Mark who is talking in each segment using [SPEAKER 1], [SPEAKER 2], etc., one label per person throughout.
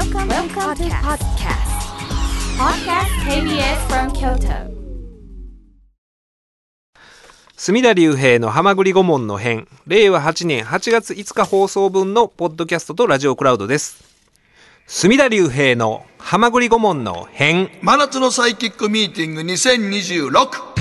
[SPEAKER 1] Welcome to podcast. Podcast KBS from Kyoto.
[SPEAKER 2] 隅田隆平のはまぐり顧問の編、令和8年8月5日放送分のポッドキャストとラジオクラウドです。隅田隆平のはまぐり顧問の編、
[SPEAKER 3] 真夏のサイキックミーティング2026。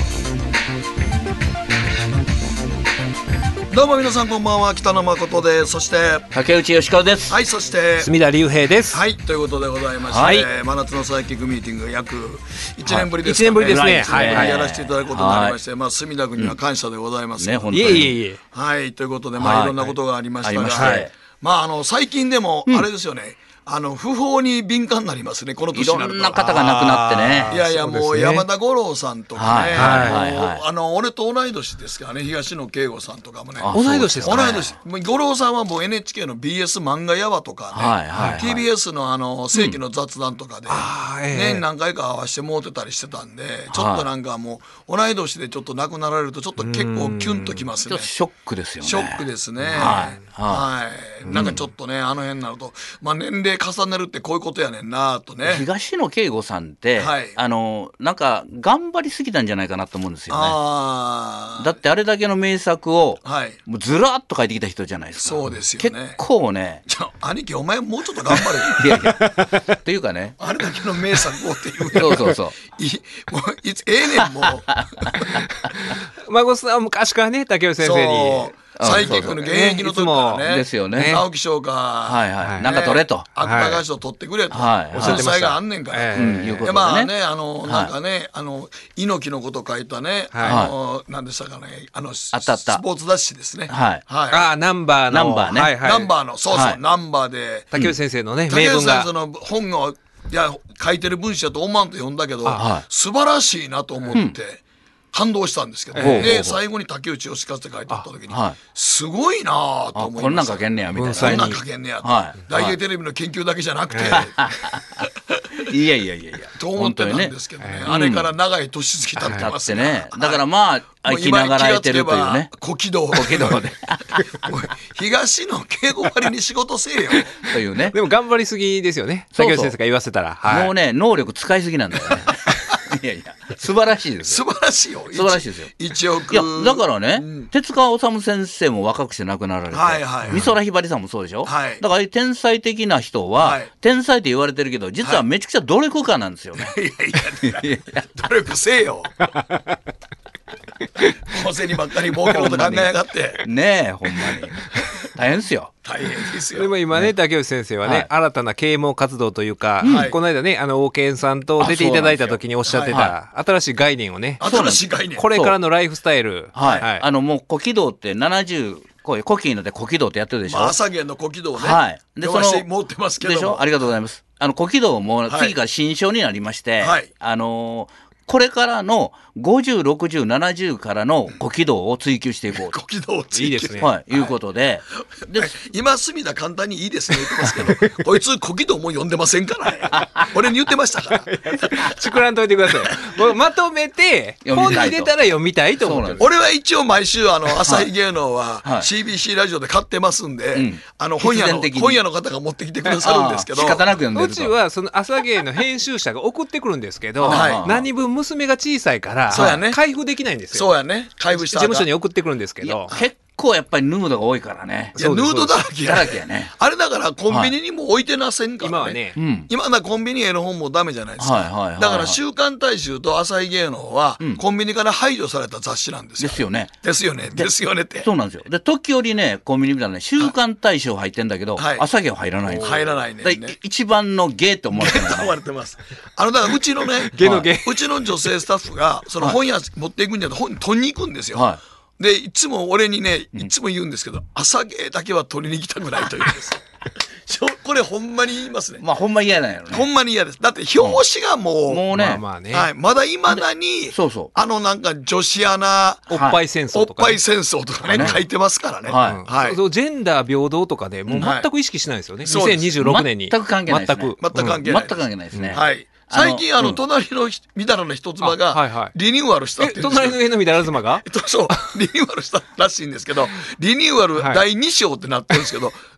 [SPEAKER 3] どうも皆さんこんばんは、北野誠です。そして
[SPEAKER 4] 竹内義和です。
[SPEAKER 3] はい、そして
[SPEAKER 2] 隅田隆平です。
[SPEAKER 3] はい、ということでございまして、
[SPEAKER 2] はい、
[SPEAKER 3] 真夏のサイキックミーティング約1年ぶりですかね、
[SPEAKER 2] 1年ぶりですね。
[SPEAKER 3] はい、やらせていただくことになりまして、まあ、隅田君には感謝でございます、
[SPEAKER 4] ね、本当に。
[SPEAKER 2] いえいえいえ。
[SPEAKER 3] はい、ということで、まあ、いろんなことがありましたが、
[SPEAKER 4] はい、
[SPEAKER 3] まあ、最近でもあれですよね、不法に敏感になりますね、この年になると。
[SPEAKER 4] いろんな方が亡くなってね。
[SPEAKER 3] いやいや、もう山田五郎さんとかね、
[SPEAKER 4] はい
[SPEAKER 3] 俺と同い年ですからね、東野圭吾さんとかもね。
[SPEAKER 2] 同い年ですか？
[SPEAKER 3] 同い年。五郎さんはもう NHK の BS 漫画やわとかね、TBS の世紀の雑談とかで、年何回か会わせてもうてたりしてたんで、ちょっとなんかもう同い年でちょっと亡くなられるとちょっと結構キュンときますね。
[SPEAKER 4] ちょっとショックですよね。
[SPEAKER 3] ショックですね。はい。なんかちょっとね、あの辺になると、まあ年齢重ねるってこういうことやねんなとね。
[SPEAKER 4] 東野圭吾さんって、なんか頑張りすぎたんじゃないかなと思うんですよね。だってあれだけの名作を、もうずらっと書いてきた人じゃないですか。
[SPEAKER 3] そうですよね。
[SPEAKER 4] 結構ね。
[SPEAKER 3] 兄貴お前もうちょっと頑張れ。
[SPEAKER 4] いやいや。っていうかね。
[SPEAKER 3] あれだけの名作をっていう。
[SPEAKER 4] そう。
[SPEAKER 3] もうねんもう。
[SPEAKER 2] 孫さんは昔からね、竹内先生に。
[SPEAKER 3] サイキックの現役の時からね、
[SPEAKER 4] ですよね。
[SPEAKER 3] 直木賞か、
[SPEAKER 4] なんか取れと、
[SPEAKER 3] 芥川賞取ってくれと、おっしゃがあんねんから。まあね、なんかね、猪木のこと書いたね、何でしたかね、スポーツ雑誌ですね。
[SPEAKER 2] ナンバーの。
[SPEAKER 3] ナンバーの、そうそう、ナンバーで。
[SPEAKER 2] 竹内先生のね、
[SPEAKER 3] 名文が。竹内先生の本を、書いてる文章と思わんと読んだけど、素晴らしいなと思って。感動したんですけど、で最後に竹内義和って書いてあった時にすごいなと思いました。
[SPEAKER 4] こんなん書けんねやみたいな。
[SPEAKER 3] こんなん書けんねやと。大英テレビの研究だけじゃなくて
[SPEAKER 4] いや
[SPEAKER 3] と思ってたんですけどね。あれから長い年月経ってますね。
[SPEAKER 4] だからまあ生きながらえてるというね。
[SPEAKER 3] 小気道で東野敬吾割に仕事せえよ
[SPEAKER 4] というね。
[SPEAKER 2] でも頑張りすぎですよね、竹内先生が言わせたら。
[SPEAKER 4] もうね、能力使いすぎなんだよね。いや素晴らしいですよ。
[SPEAKER 3] 素晴らしいよ。
[SPEAKER 4] 素晴らしいですよ。
[SPEAKER 3] 1億。
[SPEAKER 4] いやだからね、手塚治虫先生も若くして亡くなられて、美空ひばりさんもそうでしょ。だから天才的な人は天才って言われてるけど、実はめちゃくちゃ努力家なんですよね。
[SPEAKER 3] いや努力せえよ。小銭ばっかり儲けること考えやがって
[SPEAKER 4] ねえ、ほんまに大変ですよ。
[SPEAKER 3] 大変ですよ。
[SPEAKER 2] でも今ね、竹内先生はね、新たな啓蒙活動というか、この間ね、王健さんと出ていただいた時におっしゃってた新しい概念をね、
[SPEAKER 3] 新しい概念、
[SPEAKER 2] これからのライフスタイル、
[SPEAKER 4] もう古軌道って70古希ので古軌道ってやってるでしょ。
[SPEAKER 3] 朝芸の古軌道ね。でその持ってますけども。
[SPEAKER 4] でしょ。ありがとうございます。古軌道も次から新章になりまして、これからの50、60、70からの古軌道を追求していこうと。
[SPEAKER 3] 古軌道を追求。
[SPEAKER 2] いいですね。
[SPEAKER 4] いうことで。
[SPEAKER 3] 今、隅田簡単にいいですね言ってますけど、こいつ古軌道も読んでませんからね。俺に言ってましたから。
[SPEAKER 2] 作らんといてください。僕まとめて、本に出たら読みたいと思う。
[SPEAKER 3] 俺は一応毎週、朝日芸能は CBC ラジオで買ってますんで、本屋の方が持ってきてくださるんですけど、
[SPEAKER 4] 仕方なく読んでると。
[SPEAKER 2] うちはその朝芸の編集者が送ってくるんですけど、何分娘が小さいから開封できないんですよ。
[SPEAKER 3] そうやね。開封した
[SPEAKER 2] 事務所に送ってくるんですけど、
[SPEAKER 4] 結構やっぱりヌードが多いからね。
[SPEAKER 3] いや、ヌードだらけ
[SPEAKER 4] やね。
[SPEAKER 3] あれだからコンビニにも置いてませんからね。
[SPEAKER 2] 今はね。
[SPEAKER 3] 今だコンビニへの本もダメじゃないですか。だから週刊大衆と朝日芸能はコンビニから排除された雑誌なんですよ。
[SPEAKER 4] ですよね。
[SPEAKER 3] ですよね。ですよねって。
[SPEAKER 4] そうなんですよ。で時折ね、コンビニ見たらね、週刊大衆入ってんだけど、朝日は入らないんですよ。
[SPEAKER 3] 入らないね。
[SPEAKER 4] 一番のゲーって思われてます。
[SPEAKER 3] 思われてます。だからうちのね、うちの女性スタッフがその本屋持っていくんじゃなくて本取りに行くんですよ。でいつも俺にね、いつも言うんですけど、朝芸だけは取りに行きたくないと言うんです。これほんまに言いますね。
[SPEAKER 4] まあほんま嫌なんやろね。
[SPEAKER 3] ほんまに嫌です。だって表紙がもう、
[SPEAKER 4] もうね、
[SPEAKER 3] まだいまだになんか女子アナ
[SPEAKER 2] おっぱい戦争とか
[SPEAKER 3] おっぱい戦争とかね書いてますからね。
[SPEAKER 2] そうジェンダー平等とかでもう全く意識しないですよね。2026年に
[SPEAKER 4] 全く関係ないですね。
[SPEAKER 3] 全く関係ない。
[SPEAKER 4] 全く関係ないですね。
[SPEAKER 3] はい。最近隣のみだらの人妻がリニューアルしたって言うんですよ。
[SPEAKER 2] 隣の家のみだら妻が
[SPEAKER 3] そうリニューアルしたらしいんですけど、リニューアル第2章ってなってるんですけど、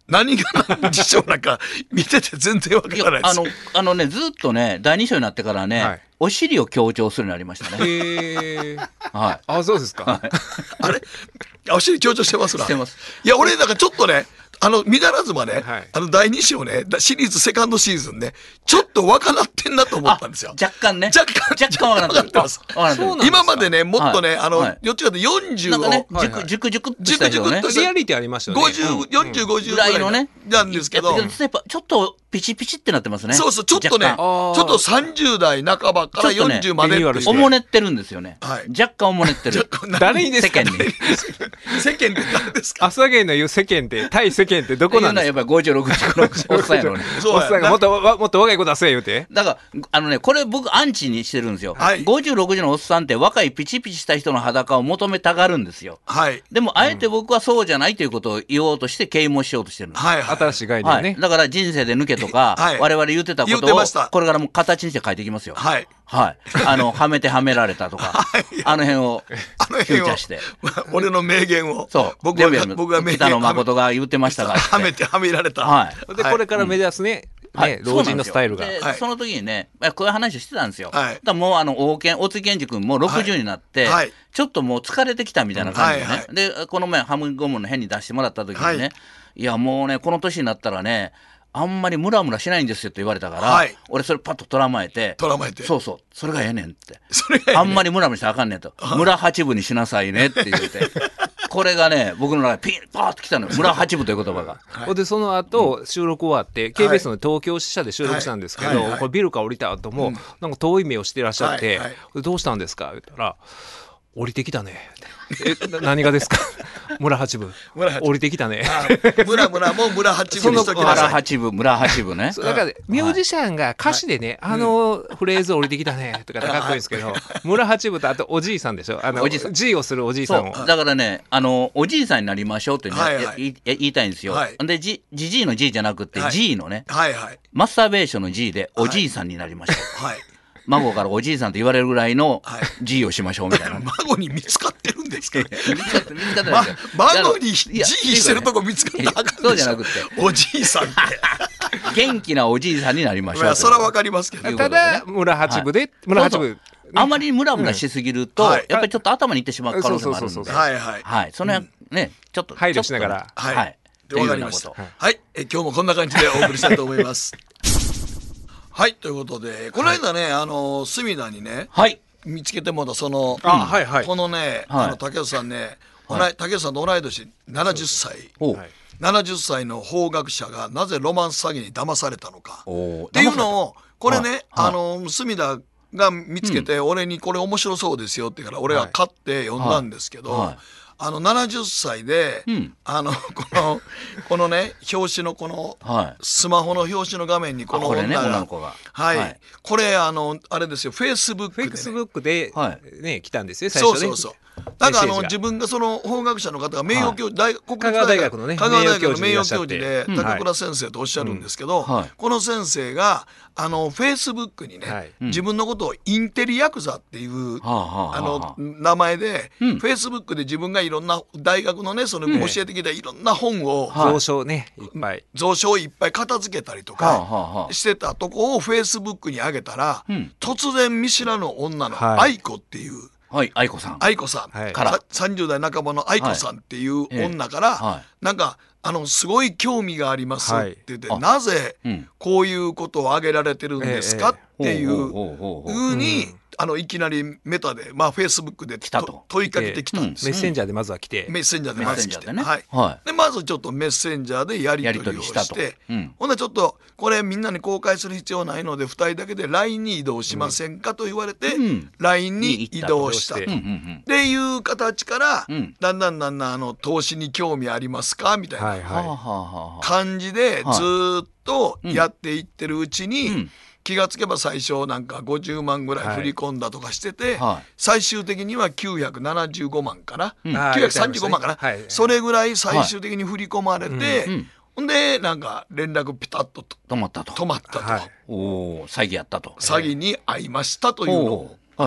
[SPEAKER 3] 何が何でしょうなんか見てて全然わからないです。
[SPEAKER 4] ねずっとね第2章になってからね、はい、お尻を強調するようになりましたね。
[SPEAKER 2] へえ。はい。あ、そうですか。はい、
[SPEAKER 3] あれお尻強調してますな。
[SPEAKER 4] してます。
[SPEAKER 3] いや俺なんかちょっとね見だらずまね、はい、第2章ね、シリーズセカンドシーズンね、ちょっと若なってんなと思ったんですよ。
[SPEAKER 4] 若干ね。
[SPEAKER 3] 若干若なってます。今までね、もっとね、どっちかと40を。なんか
[SPEAKER 4] ね、熟々とした人ね。
[SPEAKER 2] リアリティありましたよね。
[SPEAKER 3] 40、50ぐらいのね、なんですけど。
[SPEAKER 4] ちょっとピチピチってなってますね。
[SPEAKER 3] そうそう、ちょっとね、ちょっと30代半ばから40まで。
[SPEAKER 4] おもねってるんですよね。若干おもねってる。
[SPEAKER 2] 誰にですか？
[SPEAKER 3] 世間に。世間って誰ですか？
[SPEAKER 2] 朝芸の言う世間って、対世間ってどこなんですか？
[SPEAKER 4] やっぱり50、60のおっさんやのに。
[SPEAKER 2] おっさんがもっと若い子出せ言うて。
[SPEAKER 4] だからね、これ僕アンチにしてるんですよ。50、60のおっさんって若いピチピチした人の裸を求めたがるんですよ。でもあえて僕はそうじゃないということを言おうとして啓蒙しようとしてるんです。
[SPEAKER 2] 新しい概念ね。
[SPEAKER 4] だから人生で抜けとか、我々言ってたことをこれからもう形にして書いていきますよ。はい。はめてはめられたとか、あの辺をフューチャーして。
[SPEAKER 3] 俺の名言を。
[SPEAKER 4] そう。僕が名言。北野誠が言ってましたから。
[SPEAKER 3] はめてはめられた。
[SPEAKER 2] はい。で、これから目指すね、老人のスタイルが。
[SPEAKER 4] その時にね、こういう話をしてたんですよ。だもう大津健二君も60になって、ちょっともう疲れてきたみたいな感じでね。で、この前ハムゴムの辺に出してもらった時にね、いやもうね、この年になったらね、あんまりムラムラしないんですよって言われたから、俺それパッととらまえて、そうそう、それがええねんって。あんまりムラムラしたらあかんねんと。村八分にしなさいねって言って。これがね、僕の中でパーッときたのよ。村八分という言葉が。
[SPEAKER 2] で、その後、収録終わって、KBS の東京支社で収録したんですけど、これビルから降りた後も、なんか遠い目をしてらっしゃって、どうしたんですかって言ったら、降りてきたね。何がですか？村八分。降りてきたね。
[SPEAKER 3] 村も村八分にしときなさい。
[SPEAKER 4] 村八分ね。
[SPEAKER 2] だからミュージシャンが歌詞でね、フレーズ降りてきたねとかかっこいいですけど、村八分とあとおじいさんでしょ。G をするおじいさんを。
[SPEAKER 4] だからね、おじいさんになりましょうって言いたいんですよ。で、じじいの G じゃなくて G のね、マスターベーションの G でおじいさんになりましょう。孫からおじいさんと言われるぐらいの G をしましょうみたいな。
[SPEAKER 3] 孫に見つかってるんですか？見
[SPEAKER 4] つかってない。
[SPEAKER 3] 孫に G してるとこ見つかったらあかんでしょ。
[SPEAKER 4] そうじゃなくて。
[SPEAKER 3] おじいさんって。
[SPEAKER 4] 元気なおじいさんになりましょう。
[SPEAKER 3] それはわかりますけど。
[SPEAKER 2] ただ、村八分で、村八分。
[SPEAKER 4] あまりムラムラしすぎると、やっぱりちょっと頭にいってしまう可能性もあるので。はい。その辺ね、ちょっと。
[SPEAKER 2] 配慮しながら。
[SPEAKER 3] はい。わかりました。はい。今日もこんな感じでお送りしたいと思います。はい、ということで、この間ね、隅田にね、見つけてもらった、このね、竹内さんね、竹内さんと同い年、70歳。70歳の法学者がなぜロマンス詐欺に騙されたのか。っていうのを、これね、隅田が見つけて、俺にこれ面白そうですよって言うから、俺が買って読んだんですけど、70歳で、このね表紙のこのスマホの表紙の画面にこの女が、これあれですよ、フェイスブックでね来たんですよ最初ね。そうだから自分がその法学者の方が名誉教授、香川大学の名誉教授で高倉先生とおっしゃるんですけど、この先生がフェイスブックにね、自分のことをインテリヤクザっていう名前で、フェイスブックで自分がいろんな大学のね、その教えてきたいろんな本を
[SPEAKER 2] 蔵書ねいっぱい
[SPEAKER 3] 蔵書をいっぱい片付けたりとかしてたとこをフェイスブックに上げたら、突然見知らぬ女の愛子っていう。
[SPEAKER 4] 愛子さん
[SPEAKER 3] から30代半ばの愛子さんっていう女から、なんかすごい興味がありますって言って、なぜこういうことを挙げられてるんですかっていうふうにいきなりメタで、フェイスブックで問いかけてきたんです。
[SPEAKER 2] メッセンジャーでまずは来て、
[SPEAKER 3] メッセンジャーでまず来て、でまずちょっとメッセンジャーでやり取りをして、ほんでちょっとこれみんなに公開する必要ないので2人だけで LINE に移動しませんかと言われて LINE に移動したっていう形から、だんだん投資に興味ありますかみたいな感じでずっとやっていってるうちに、気がつけば最初なんか50万ぐらい振り込んだとかしてて、最終的には975万かな、935万かな、それぐらい最終的に振り込まれて、ほんでなんか連絡ピタッと止まったと、
[SPEAKER 4] 詐欺やったと、
[SPEAKER 3] 詐欺に遭いましたというのを、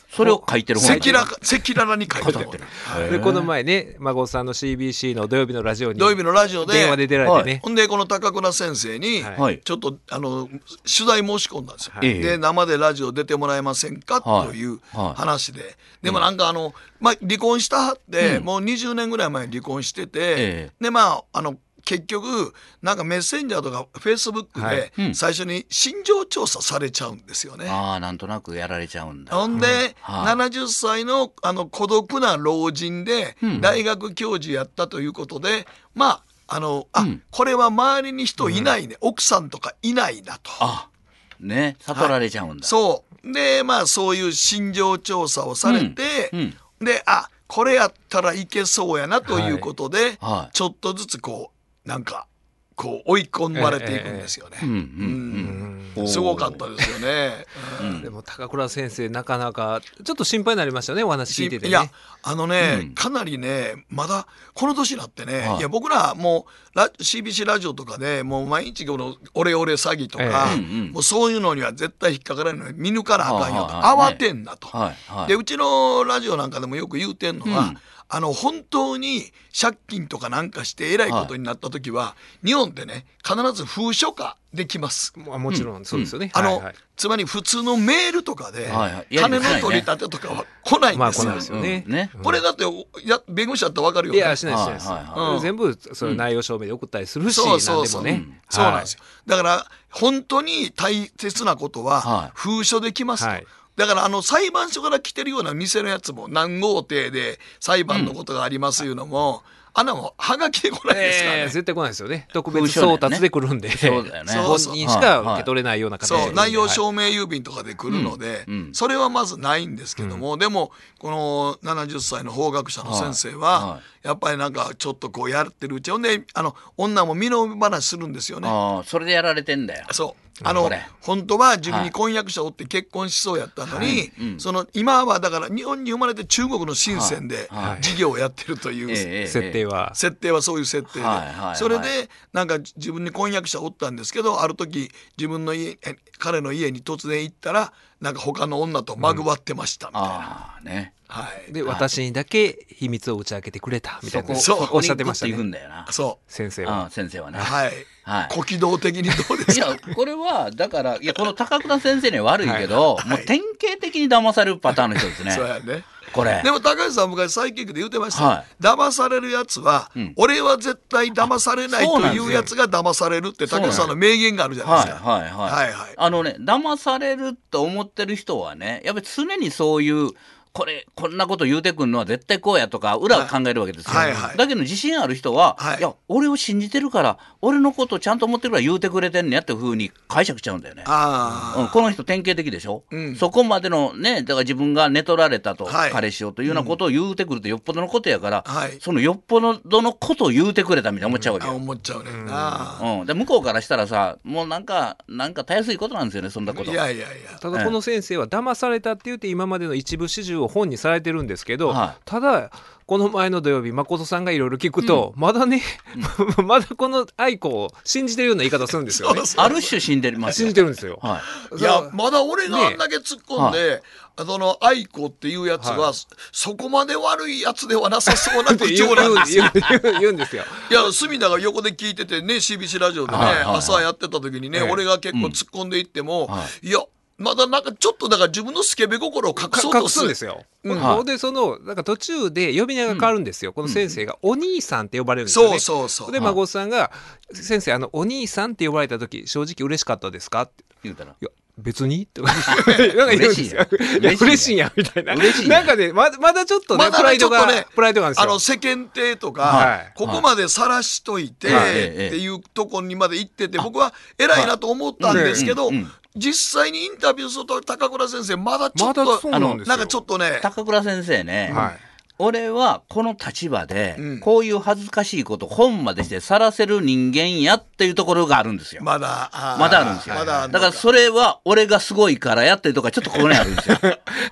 [SPEAKER 4] それを書いてる本。
[SPEAKER 3] 赤裸々に書いてる。
[SPEAKER 2] でこの前ね、孫さんの CBC の土曜日のラジオに
[SPEAKER 3] 電
[SPEAKER 2] 話で出られてね、
[SPEAKER 3] ほんでこの高倉先生にちょっと取材申し込んだんですよ。で生でラジオ出てもらえませんかという話で、でもなんか離婚したはってもう20年ぐらい前に離婚してて、で結局なんかメッセンジャーとかフェイスブックで最初に心情調査されちゃうんですよね。
[SPEAKER 4] なんとなくやられちゃうんだ。
[SPEAKER 3] ほんで、70歳の孤独な老人で大学教授やったということで、これは周りに人いないね、奥さんとかいないなと。
[SPEAKER 4] 悟られちゃうんだ。
[SPEAKER 3] そうでそういう心情調査をされて、でこれやったらいけそうやなということで、ちょっとずつなんか追い込まれていくんですよね。すごかったですよね。
[SPEAKER 2] でも高倉先生なかなかちょっと心配になりましたね、お話聞いててね。
[SPEAKER 3] いやかなりねまだこの年になってね、いや僕らもうCBC ラジオとかでもう毎日このオレオレ詐欺とか、もうそういうのには絶対引っかからないのに見抜かなあかんよと、慌てんなと。でうちのラジオなんかでもよく言うてんのは、本当に借金とかなんかしてえらいことになった時は、日本ってね必ず封書化できます。
[SPEAKER 2] もちろんそうですよね。
[SPEAKER 3] つまり普通のメールとかで金の取り立てとかは来ないんですよ。これだって弁護士だったら分かるよね。
[SPEAKER 2] いやしないです。全部その内容証明で送ったりするし、
[SPEAKER 3] そう
[SPEAKER 2] なん
[SPEAKER 3] ですよ。だから本当に大切なことは封書できますと。だから裁判所から来てるような店のやつも何号邸で裁判のことがありますいうのも、もはがきで来ないですからね。
[SPEAKER 2] 絶対来ないですよね。特別送達で来るんで、本人しか受け取れないような形で、
[SPEAKER 3] 内容証明郵便とかで来るので、それはまずないんですけども、でもこの70歳の法学者の先生はやっぱりなんかちょっとやってるうちほんで女も身の上話するんですよね。
[SPEAKER 4] それでやられてんだよ。
[SPEAKER 3] 本当は自分に婚約者おって結婚しそうやったのに、今はだから日本に生まれて中国の深センで事業をやってるという
[SPEAKER 2] 設定は
[SPEAKER 3] そういう設定で、それでなんか自分に婚約者おったんですけど、ある時自分の彼の家に突然行ったらなんか他の女とまぐわってましたみたいな。
[SPEAKER 2] で私にだけ秘密を打ち明けてくれたみたいなおっしゃってましたね。先生は
[SPEAKER 4] ね。
[SPEAKER 3] 古軌道的にどうですか。
[SPEAKER 4] いやこれはだからこの高倉先生には悪いけど、もう典型的に騙されるパターンの人ですね。
[SPEAKER 3] そうやね。
[SPEAKER 4] これ
[SPEAKER 3] でも高橋さん昔サイキックで言ってました、騙されるやつは、俺は絶対騙されないというやつが騙されるって高橋さんの名言があるじゃないですか。
[SPEAKER 4] 騙されると思ってる人はね、やっぱり常にそういうこんなこと言うてくんのは絶対こうやとか裏を考えるわけですよ。だけど自信ある人は、いや俺を信じてるから俺のことをちゃんと思ってるから言うてくれてんねやっていうふうに解釈しちゃうんだよね。この人典型的でしょ。そこまでのね、だから自分が寝取られたと、彼氏をというようなことを言うてくるとよっぽどのことやから、そのよっぽどのことを言うてくれたみたいな思っちゃうわけよ。
[SPEAKER 3] 思っちゃうねんな。
[SPEAKER 4] で向こうからしたらさ、もうなんかたやすいことなんですよね、そんなこと。
[SPEAKER 2] ただこの先生は騙されたって言って今までの一部始終を本にされてるんですけど、ただこの前の土曜日誠さんがいろいろ聞くと、まだね、まだこの愛子を信じてるような言い方するんですよね。
[SPEAKER 4] ある種信じてます。
[SPEAKER 2] 信じてるんですよ。
[SPEAKER 3] いやまだ俺があんだけ突っ込んで、その愛子っていうやつは、そこまで悪いやつではなさそうな口調なんですよ。
[SPEAKER 2] 言うんですよ。
[SPEAKER 3] いや隅田が横で聞いててね、 CBC ラジオでね、朝やってた時にね、俺が結構突っ込んでいっても、いやまだなんかちょっとだから自分のスケベ心を隠そうとする
[SPEAKER 2] んですよ。でなんか途中で呼び名が変わるんですよ。この先生がお兄さんって呼ばれるんですよね。で孫さんが先生お兄さんって呼ばれた時正直嬉しかったですかって
[SPEAKER 4] 言うたら、
[SPEAKER 2] いや別にってなんか言うんですよ。嬉しいんやみたいな。なんかねまだちょっとねプライドがあるんですよ。
[SPEAKER 3] 世間体とかここまで晒しといてっていうとこにまで行ってて、僕は偉いなと思ったんですけど、実際にインタビューすると高倉先生まだちょっとなんかちょっとね、
[SPEAKER 4] 高倉先生ね、俺はこの立場でこういう恥ずかしいこと本までして晒せる人間やっていうところがあるんですよ。まだあるんですよ。だからそれは俺がすごいからやってるとかちょっとここにあるんですよ。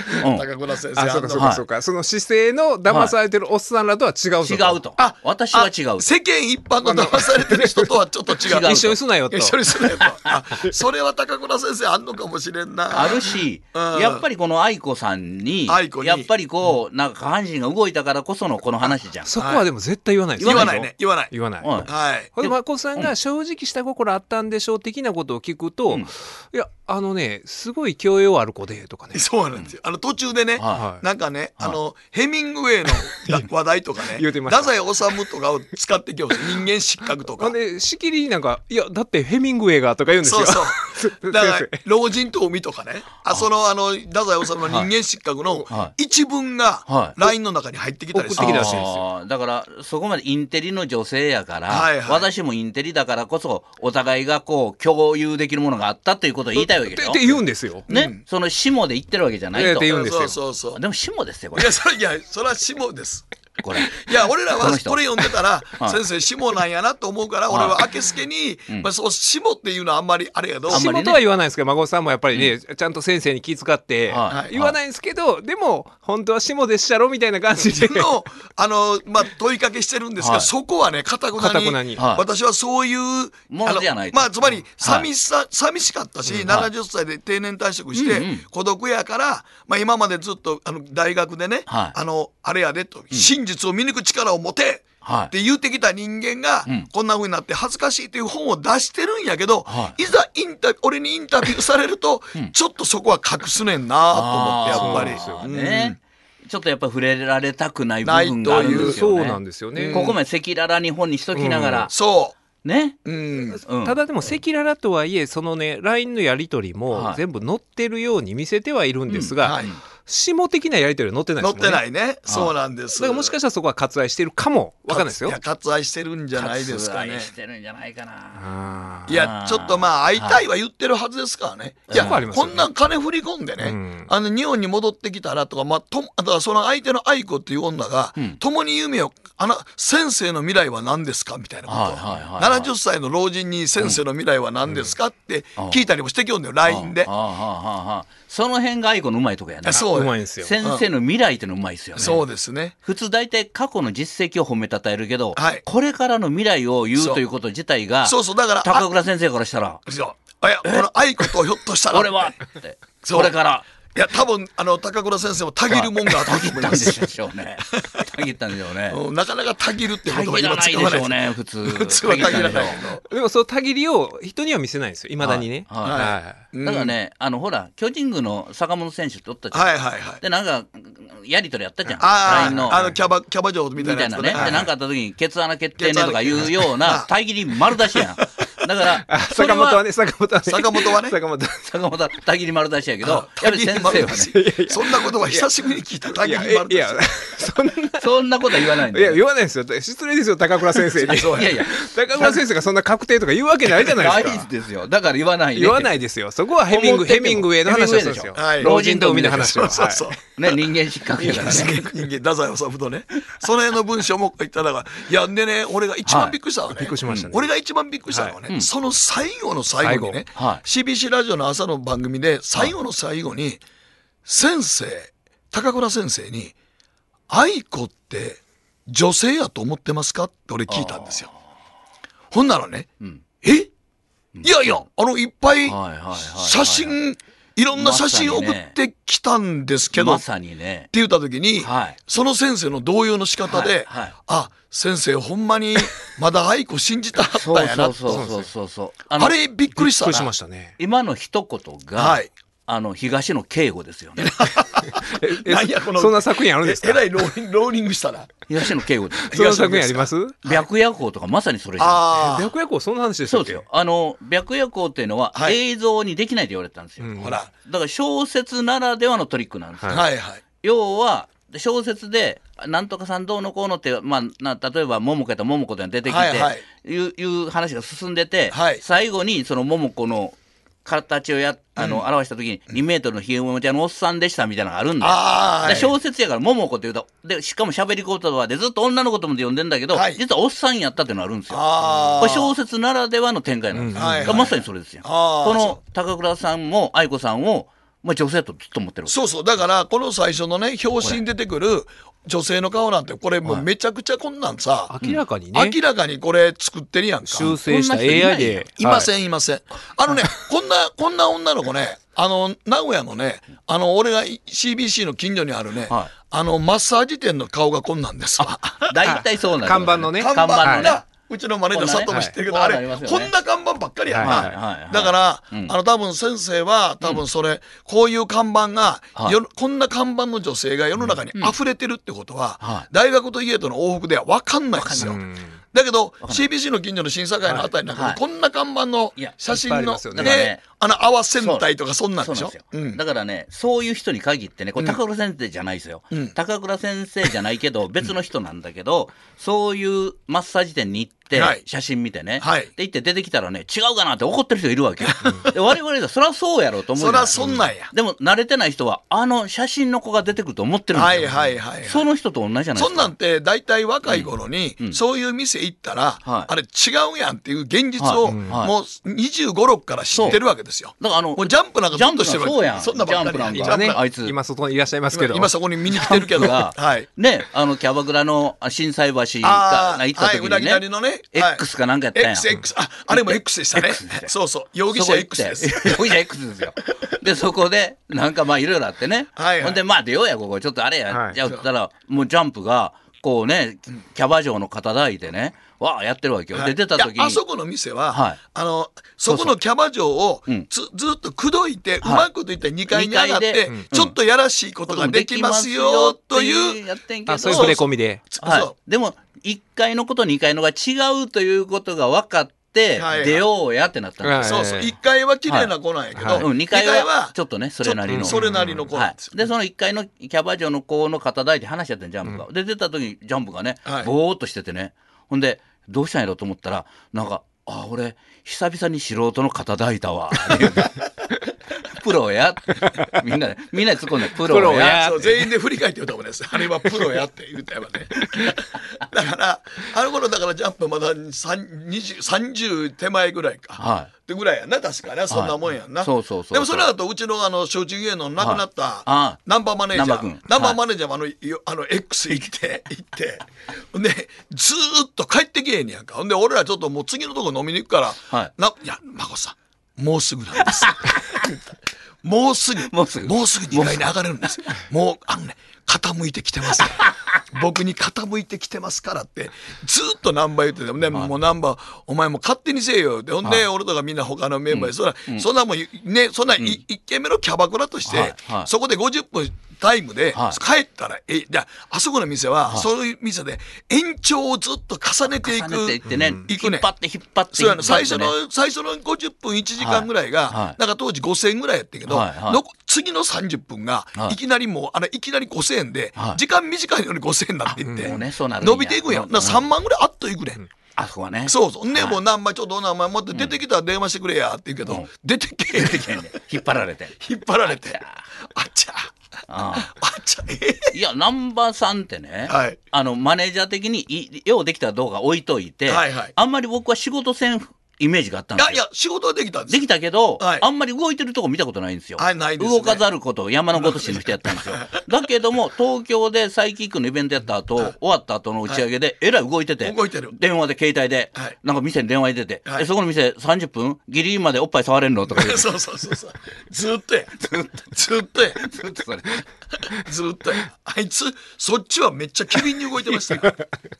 [SPEAKER 3] 高倉先生。
[SPEAKER 2] そうかそうかそうか。その姿勢の騙されてるおっさんらとは違うと。
[SPEAKER 4] 違うと。私は違う。
[SPEAKER 3] 世間一般の騙されてる人とはちょっと違う。
[SPEAKER 2] 一緒にすなよと。
[SPEAKER 3] 一緒にすなよと。それは高倉先生あんのかもしれんな。
[SPEAKER 4] あるし、やっぱりこの愛子さんにやっぱりこうなんか下半身が動いたからこそのこの話じゃん。
[SPEAKER 2] そこはでも絶対言わないです。
[SPEAKER 3] 言わないね。言わない。
[SPEAKER 2] 言わない。
[SPEAKER 3] はい。
[SPEAKER 2] これ誠さんが正直下心あったんでしょう的なことを聞くと、いやすごい教養ある子でとかね。
[SPEAKER 3] そうなんですよ。途中でね、なんかね、ヘミングウェイの話題とかね、太宰治とかを使ってきます。人間失格とか。
[SPEAKER 2] でしきりなんかいやだってヘミングウェイがとか言うんですよ。
[SPEAKER 3] そうだから老人と海とかね、太宰治の人間失格の一文が LINE の中に入ってきたりするらしいんですよ。
[SPEAKER 4] だからそこまでインテリの女性やから、私もインテリだからこそお互いがこう共有できるものがあったということを言いたいわけでしょ。
[SPEAKER 2] って言うんですよ。
[SPEAKER 4] ね、その下で言ってるわけじゃないと。
[SPEAKER 2] って言うんですよ。
[SPEAKER 3] そう
[SPEAKER 4] でも下ですよこれ。
[SPEAKER 3] いやそれは下です。
[SPEAKER 4] これ
[SPEAKER 3] いや俺らはこれ読んでたら先生下なんやなと思うから俺は明けすけにそう下っていうのはあんまりあれやど
[SPEAKER 2] 下とは言わないですけど孫さんもやっぱりねちゃんと先生に気遣って言わないんですけどでも本当は下でしたろみたいな感じで
[SPEAKER 3] の問いかけしてるんですがそこはね堅くなに私はそういう
[SPEAKER 4] ものじゃない
[SPEAKER 3] つまり寂しかったし70歳で定年退職して孤独やから今までずっと大学でねあれやでと真実を見抜く力を持てって言ってきた人間がこんな風になって恥ずかしいという本を出してるんやけどいざ俺にインタビューされるとちょっとそこは隠すねんなと思ってやっぱり。
[SPEAKER 4] ちょっとやっぱ触れられたくない部分があるんですよね。
[SPEAKER 2] そうなんですよね。
[SPEAKER 4] ここまで赤裸々に本にしときながら。
[SPEAKER 3] そう
[SPEAKER 4] ね、
[SPEAKER 2] ただでも赤裸々とはいえそのね LINE のやり取りも全部載ってるように見せてはいるんですが、下的なやり取りは載ってないですもんね。
[SPEAKER 3] 載ってないね。そうなんです。
[SPEAKER 2] だからもしかしたらそこは割愛してるかもわかんないですよ。
[SPEAKER 3] いや割愛してるんじゃないですかね。
[SPEAKER 4] 割愛してるんじゃないかな。
[SPEAKER 3] いやちょっと会いたいは言ってるはずですからね。いやこんなん金振り込んでね日本に戻ってきたらとかだからその相手の愛子っていう女が共に夢を先生の未来は何ですかみたいなこと70歳の老人に先生の未来は何ですかって聞いたりもしてきよんだよ LINE で。
[SPEAKER 4] その辺が愛子のうまいとこやね。
[SPEAKER 2] うまいんですよ。
[SPEAKER 4] 先生の未来ってのうまいですよね。
[SPEAKER 3] そうですね。
[SPEAKER 4] 普通大体過去の実績を褒めたたえるけど、これからの未来を言うということ自体が
[SPEAKER 3] だから
[SPEAKER 4] 高倉先生からしたら
[SPEAKER 3] この愛子とひょっとしたら
[SPEAKER 4] 俺はってこれから
[SPEAKER 3] いや多分高倉先生もたぎるもんがあったと思います。
[SPEAKER 4] たぎったんでしょうね。たぎったんでしょうね。
[SPEAKER 3] なかなかたぎるって言葉
[SPEAKER 4] 今使わないでしょうね。普通
[SPEAKER 3] はたぎらない
[SPEAKER 2] けど。でもそのたぎりを人には見せないんですよ。いまだにね。だ
[SPEAKER 4] からねほら巨人軍の坂本選手っておったじゃん。でなんかやり取りやったじゃん。LINE の
[SPEAKER 3] キャバ嬢みたいなやつね。
[SPEAKER 4] でなんかあった時にケツ穴決定ねとかいうようなたぎり丸出しやん。だから
[SPEAKER 2] 坂本はね
[SPEAKER 3] 坂本
[SPEAKER 4] はたぎり丸出しやけどやっぱり先生はね
[SPEAKER 3] そんなことは久しぶりに聞いた。たぎり丸出し。
[SPEAKER 4] そんなことは言わないんだ
[SPEAKER 2] よ。いや言わないですよ。失礼ですよ高倉先生に。
[SPEAKER 4] いや
[SPEAKER 2] 高倉先生がそんな確定とか言うわけないじゃないですか。
[SPEAKER 4] ないですよ。だから言わないね。
[SPEAKER 2] 言わないですよ。そこはヘミングウェイの話ですよ。老人と海の話を。
[SPEAKER 4] ね人間失格やからね。
[SPEAKER 3] 人間太宰治とねその辺の文章も言ったらいやでね俺が一番びっくりしたのはね。
[SPEAKER 2] びっくりしましたね。
[SPEAKER 3] 俺が一番びっくりしたのはねその最後の最後にね CBC ラジオの朝の番組で最後の最後に高倉先生に愛子って女性やと思ってますかって俺聞いたんですよ。ほんならねいやいやいっぱい写真いろんな写真送ってきたんですけどって言った時にその先生の動揺の仕方で先生ほんまにまだ愛子信じたはったんやなとあれびっくりしたな。
[SPEAKER 2] しましたね。
[SPEAKER 4] 今の一言が東野圭吾ですよね。
[SPEAKER 2] そんな作品あるんですか。
[SPEAKER 3] えらいローリングしたら
[SPEAKER 4] 東野圭吾です。
[SPEAKER 2] そんな作品あります。
[SPEAKER 4] 白夜行とかまさにそれじゃん。
[SPEAKER 2] 白夜行そんな話でしたっけ。
[SPEAKER 4] そうですよ。白夜行っていうのは映像にできないと言われてたんですよ。だから小説ならではのトリックなんですよ。要は小説でなんとかさんどうのこうのって、例えば桃子やったら桃子で出てきて、いう話が進んでて、最後にその桃子の形を表した時に2メートルのひげもちゃのおっさんでしたみたいなのがあるんで、小説やから桃子って言うとでしかも喋り言葉でずっと女の子とも読んでんだけど、実はおっさんやったっていうのがあるんですよ。これ小説ならではの展開なんです。まさにそれですよ。この高倉さんも愛子さんをまあ、女性とずっと思ってる。
[SPEAKER 3] そうそう。だからこの最初のね表紙に出てくる女性の顔なんてこれもうめちゃくちゃこんなんさ、
[SPEAKER 2] 明らかにね、
[SPEAKER 3] 明らかにこれ作ってるやんか。
[SPEAKER 2] 修正した AI で
[SPEAKER 3] いませんいません。こんな女の子ね、名古屋のね、俺が CBC の近所にあるね、マッサージ店の顔がこんなんですわ。
[SPEAKER 4] 大体そうなん
[SPEAKER 2] 看板のね、
[SPEAKER 3] 看板のね、うちのマネージャー佐藤も知ってるけど、あれこんな看板ばっかりやな。だから多分先生は多分それこういう看板がこんな看板の女性が世の中に溢れてるってことは大学と家との往復では分かんないですよ。だけど CBC の近所の審査会のあたりなんかでこんな看板の写真の泡戦隊とかそんなんでしょ。
[SPEAKER 4] だからね、そういう人に限ってね、これ高倉先生じゃないですよ。高倉先生じゃないけど別の人なんだけど、そういうマッサージ店に行って写真見てね、で行って出てきたらね、違うかなって怒ってる人いるわけよ。で我々はそりゃそうやろうと思う。
[SPEAKER 3] そりゃそんなんや。
[SPEAKER 4] でも慣れてない人は写真の子が出てくると思ってるんですよ。その人と同じじゃないですか。
[SPEAKER 3] そんなんて大体若い頃にそういう店行ったらあれ違うやんっていう現実をもう25、6から知ってるわけですよ。
[SPEAKER 4] だから
[SPEAKER 3] もうジャンプなんかずっとしてるわけ。
[SPEAKER 4] そんなばっかりやん。今ね、あいつ
[SPEAKER 2] 今外にいらっしゃいますけど、
[SPEAKER 3] 今そこに見に来てるけど
[SPEAKER 4] ね、キャバクラの心斎橋が行った時にね、X かなんかやったんや。
[SPEAKER 3] あれも X でしたね。そうそう、容疑者 X です。
[SPEAKER 4] 容疑者 X ですよ。でそこでなんかまあいろいろあってね、ほんでまあ出ようやここちょっとあれやじゃあったらもうジャンプがこうねキャバ嬢の肩抱いてねわあやってるわけよ。で出た時に
[SPEAKER 3] あそこの店はそこのキャバ嬢をずっと口説いてうまくといって2階に上がってちょっとやらしいことができますよという
[SPEAKER 4] やってんけど、
[SPEAKER 2] そういう触れ込みで、
[SPEAKER 4] でも1階のこと2階のが違うということが分かって出ようやってなったんですよ。
[SPEAKER 3] そうそう、1階は綺麗な子なんやけど
[SPEAKER 4] 2階はちょっとねそれなりの
[SPEAKER 3] 子なんですよ。
[SPEAKER 4] でその1階のキャバ嬢の子の肩抱いて話し合ってんジャンプが。で出た時にジャンプがねぼーっとしててね、ほんでどうしたんやろと思ったらなんか俺久々に素人の肩抱いたわプロやみんなで突っ込んでプロや
[SPEAKER 3] そう全員で振り返って言うたもんです。あれはプロやって言うたやばね。だからあの頃だからジャンプまだ30手前ぐらいか、ってぐらいやな確かね。そんなもんやんな。でもそれだとうちの松竹芸能の亡くなったナンバーマネージャーもX 行ってでずーっと帰ってけえへんやんか。ほんで俺らちょっともう次のとこ飲みに行くから「いや孫さんもうすぐなんです」もうすぐ2階に上がれるんです。もう傾いてきてますから僕に傾いてきてますからってずっとナンバー言っててもね、もうナンバーお前も勝手にせえよって。ほんで俺とかみんな他のメンバーでそんなもんね、そんな1軒目のキャバクラとしてそこで50分タイムで帰ったらじゃあそこの店はそういう店で延長をずっと重ねていく
[SPEAKER 4] 引っ張って
[SPEAKER 3] 最初の50分1時間ぐらいがなんか当時5000円ぐらいやったけど次の30分がいきなりもういきなり5000円で時間短いのに5000円になっていって伸びていくんや。3万ぐらいあっといくねん。
[SPEAKER 4] あそこはね。
[SPEAKER 3] そうそうね、もう何枚ちょっとお名前持って出てきたら電話してくれやって言うけど出てけえ
[SPEAKER 4] 引っ張られて
[SPEAKER 3] あっちゃ
[SPEAKER 4] いや南波さんってね、マネージャー的にようできた動画置いといて、あんまり僕は仕事せんイメージがあったんですよ。
[SPEAKER 3] いや仕事はできたんです。
[SPEAKER 4] できたけど、あんまり動いてるとこ見たことないんですよ。動かざること山のごとしの人やったんですよ。だけども東京でサイキックのイベントやった後、終わった後の打ち上げでえらい動いてて、電話で携帯で、なんか店に電話に出て、そこの店30分ギリギリまでおっぱい触れんのとか言って
[SPEAKER 3] そうずっとあいつそっちはめっちゃ機敏に動いてましたよ。